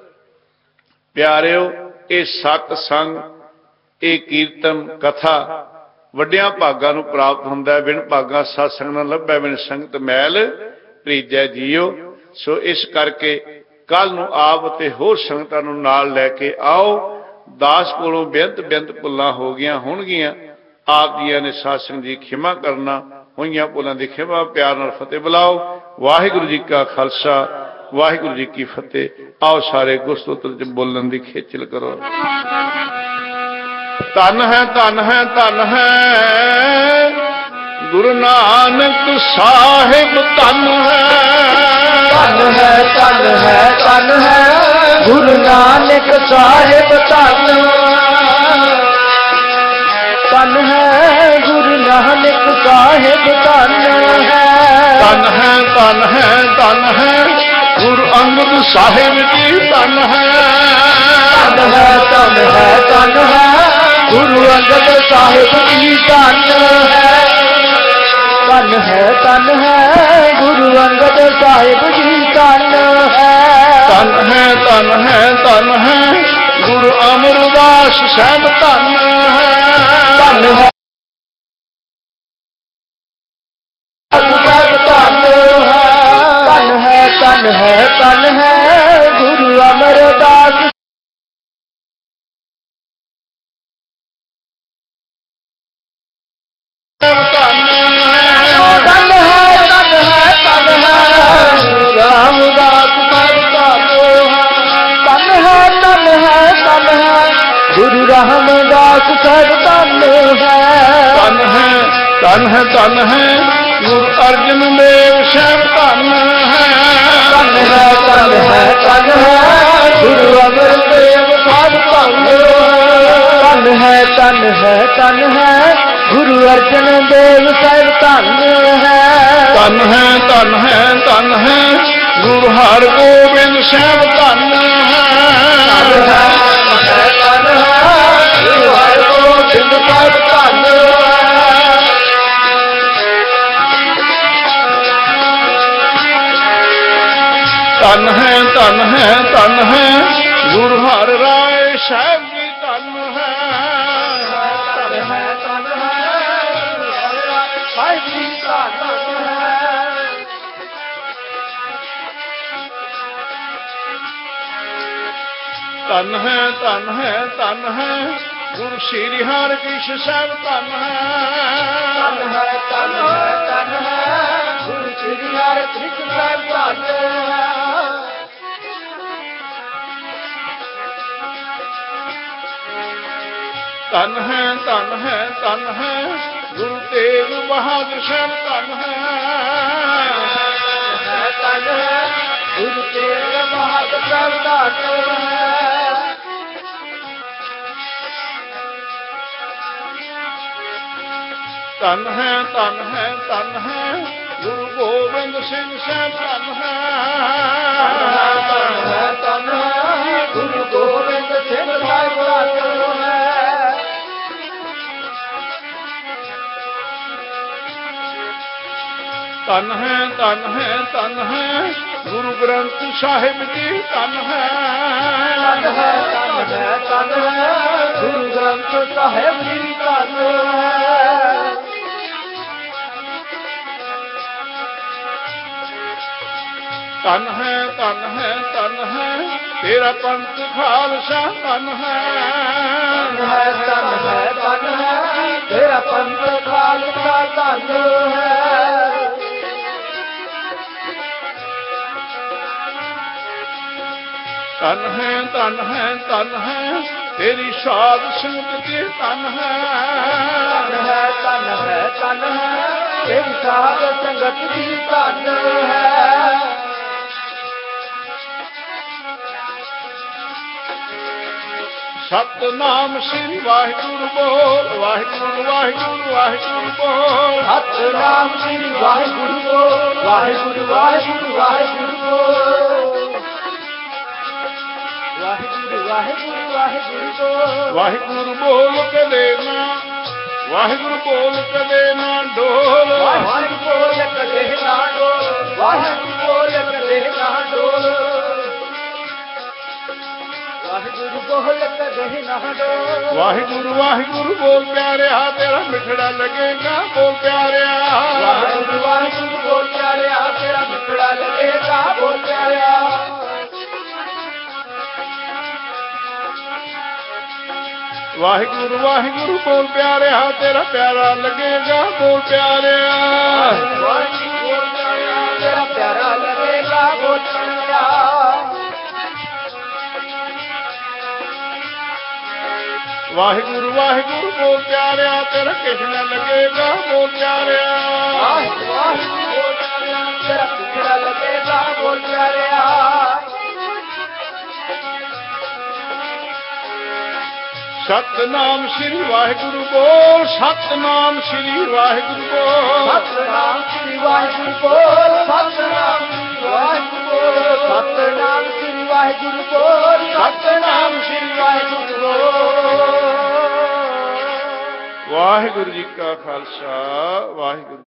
प्यारिओ ये सतसंग ये कीर्तन कथा वड्डियां भागां नूं प्राप्त हुंदा है। बिन भागां सतसंग नाल लभै बिन संगत मैल भरीजै जीओ। सो इस करके कल नूं आप ते होर संगतां नूं नाल लैके आओ। दास कोलों बेअंत बेअंत भुल्लां हो गईयां होणगीयां आप जी ने सतसंग जी खिमा करना होईयां भुल्लां दी खिमा प्यार नाल फतेह बुलाओ। वाहिगुरू जी का खालसा वाहिगुरू जी की फतेह। आओ सारे गुरस्तोत्र च बोलण दी खेचल करो। धन है धन है धन है गुरु नानक साहिब धन है। धन है धन है धन है गुरु नानक साहिब धन। धन है गुरु नानक साहिब धन है। धन है धन है धन है गुरु अंगद साहिब जी धन है। धन है धन है धन है गुरु अंगद साहिब जी धन है। धन है धन है गुरु अंगद साहिब जी धन है। धन है धन है धन है गुरु अमरदास साहिब धन है। धन है धन है धन है धन है गुरु अमरदास। रामदास साहिब धन है। धन है धन है धन है गुरु अर्जन देव साहिब धन है। धन है धन है धन है गुरु अमर देव साहिब धन है। धन है धन है धन है गुरु अर्जन देव साहिब धन है। धन है धन है धन है गुरु हरगोबिंद साहिब धन है। धन है धन है गुरु हरगोबिंद साहिब धन है। धन है धन है धन है गुरु हर राय साहिब जी धन है। धन है धन है गुरु हर राय साहिब जी धन है। धन है धन है धन है गुरु श्री हरकृष्ण साहिब धन है। धन है धन है धन है गुरु श्री हरकृष्ण साहिब धन है। धन है धन है धन है गुरु तेग बहादुर साहिब धन है। धन है ਧਨ ਹੈ ਧਨ ਹੈ ਧਨ ਹੈ ਧਨ ਹੈ ਗੁਰੂ ਗੋਬਿੰਦ ਸਿੰਘ ਸਾਹਿਬ ਧਨ ਹੈ ਧਨ ਹੈ ਧਨ ਹੈ ਗੁਰੂ ਗੋਬਿੰਦ ਸਿੰਘ ਸਾਹਿਬ ਧਨ ਹੈ ਧਨ ਹੈ ਧਨ ਹੈ ਧਨ ਹੈ ਗੁਰੂ ਗ੍ਰੰਥ ਸਾਹਿਬ ਜੀ ਧਨ ਹੈ ਧਨ ਹੈ ਧਨ ਹੈ ਧਨ ਹੈ ਗੁਰੂ ਗ੍ਰੰਥ ਸਾਹਿਬ ਜੀ ਧਨ ਹੈ ਧਨ ਹੈ ਧਨ ਹੈ ਧਨ ਹੈ ਤੇਰਾ ਪੰਥ ਖਾਲਸਾ ਧਨ ਹੈ ਧਨ ਹੈ ਧਨ ਹੈ ਧਨ ਹੈ ਤੇਰਾ ਪੰਥ ਖਾਲਸਾ ਧਨ ਹੈ ਧਨ ਹੈ ਧਨ ਹੈ ਧਨ ਹੈ ਤੇਰੀ ਸਾਧ ਸੰਗਤ ਜੀ ਧਨ ਹੈ ਧਨ ਹੈ ਧਨ ਹੈ ਧਨ ਹੈ ਤੇਰੀ ਸਾਧ ਸੰਗਤ ਦੀ ਧਨ ਹੈ ਸਤਨਾਮ ਸ੍ਰੀ ਵਾਹਿਗੁਰੂ ਬੋਲ ਵਾਹਿਗੁਰੂ ਵਾਹਿਗੁਰੂ ਵਾਹਿਗੁਰੂ ਬੋਲ ਸਤਨਾਮ ਸ੍ਰੀ ਵਾਹਿਗੁਰੂ ਬੋਲ ਵਾਹਿਗੁਰੂ ਵਾਹਿਗੁਰੂ ਵਾਹਿਗੁਰੂ ਬੋਲ ਵਾਹਿਗੁਰੂ ਵਾਹਿਗੁਰੂ ਵਾਹਿਗੁਰੂ ਬੋਲ ਵਾਹਿਗੁਰੂ ਬੋਲ ਕਦੇ ਨਾ ਵਾਹਿਗੁਰੂ ਬੋਲ ਕਦੇ ਨਾ ਡੋਲ ਵਾਹਿਗੁਰੂ ਬੋਲ ਕਦੇ ਨਾ ਡੋਲ ਵਾਹਿਗੁਰੂ ਬੋਲ ਕਦੇ ਨਾ ਡੋਲ ਵਾਹਿਗੁਰੂ ਬੋਲ ਕਦੇ ਨਾ ਡੋਲ ਵਾਹਿਗੁਰੂ ਵਾਹਿਗੁਰੂ ਬੋਲ ਪਿਆਰਿਆ ਤੇਰਾ ਮਿਠੜਾ ਲੱਗੇਗਾ ਬੋਲ ਪਿਆਰਿਆ ਵਾਹਿਗੁਰੂ ਵਾਹਿਗੁਰੂ ਬੋਲ ਪਿਆਰਿਆ ਤੇਰਾ ਮਿੱਠੜਾ ਲੱਗੇਗਾ ਬੋਲ ਪਿਆਰਿਆ ਵਾਹਿਗੁਰੂ ਵਾਹਿਗੁਰੂ ਬੋਲ ਪਿਆਰਿਆ ਤੇਰਾ ਪਿਆਰਾ ਲੱਗੇਗਾ ਬੋਲ ਪਿਆਰਿਆ ਵਾਹਿਗੁਰੂ ਬੋਲ ਪਿਆਰਿਆ ਤੇਰਾ ਪਿਆਰਾ ਲੱਗੇਗਾ ਬੋਲ ਪਿਆਰਿਆ ਵਾਹਿਗੁਰੂ ਵਾਹਿਗੁਰੂ ਬੋਲ ਪਿਆਰਿਆ ਤੇਰਾ ਕਿਸ਼ਨਾ ਲੱਗੇਗਾ ਬੋਲ ਪਿਆਰਿਆ ਵਾਹਿਗੁਰੂ ਵਾਹਿਗੁਰੂ ਬੋਲ ਪਿਆਰਿਆ ਤੇਰਾ ਮਿੱਠੜਾ ਲੱਗੇਗਾ ਬੋਲ ਪਿਆਰਿਆ ਸਤਨਾਮ ਸ੍ਰੀ ਵਾਹਿਗੁਰੂ ਬੋਲ ਸਤਨਾਮ ਸ੍ਰੀ ਵਾਹਿਗੁਰੂ ਬੋਲ ਸਤਨਾਮ ਸ੍ਰੀ ਵਾਹਿਗੁਰੂ ਬੋਲ ਸਤਨਾਮ ਸ੍ਰੀ ਵਾਹਿਗੁਰੂ ਬੋਲ ਸਤਨਾਮ ਸ੍ਰੀ ਵਾਹਿਗੁਰੂ ਬੋਲ ਸਤਨਾਮ ਸ੍ਰੀ ਵਾਹਿਗੁਰੂ ਬੋਲ ਵਾਹਿਗੁਰੂ ਜੀ ਕਾ ਖਾਲਸਾ ਵਾਹਿਗੁਰੂ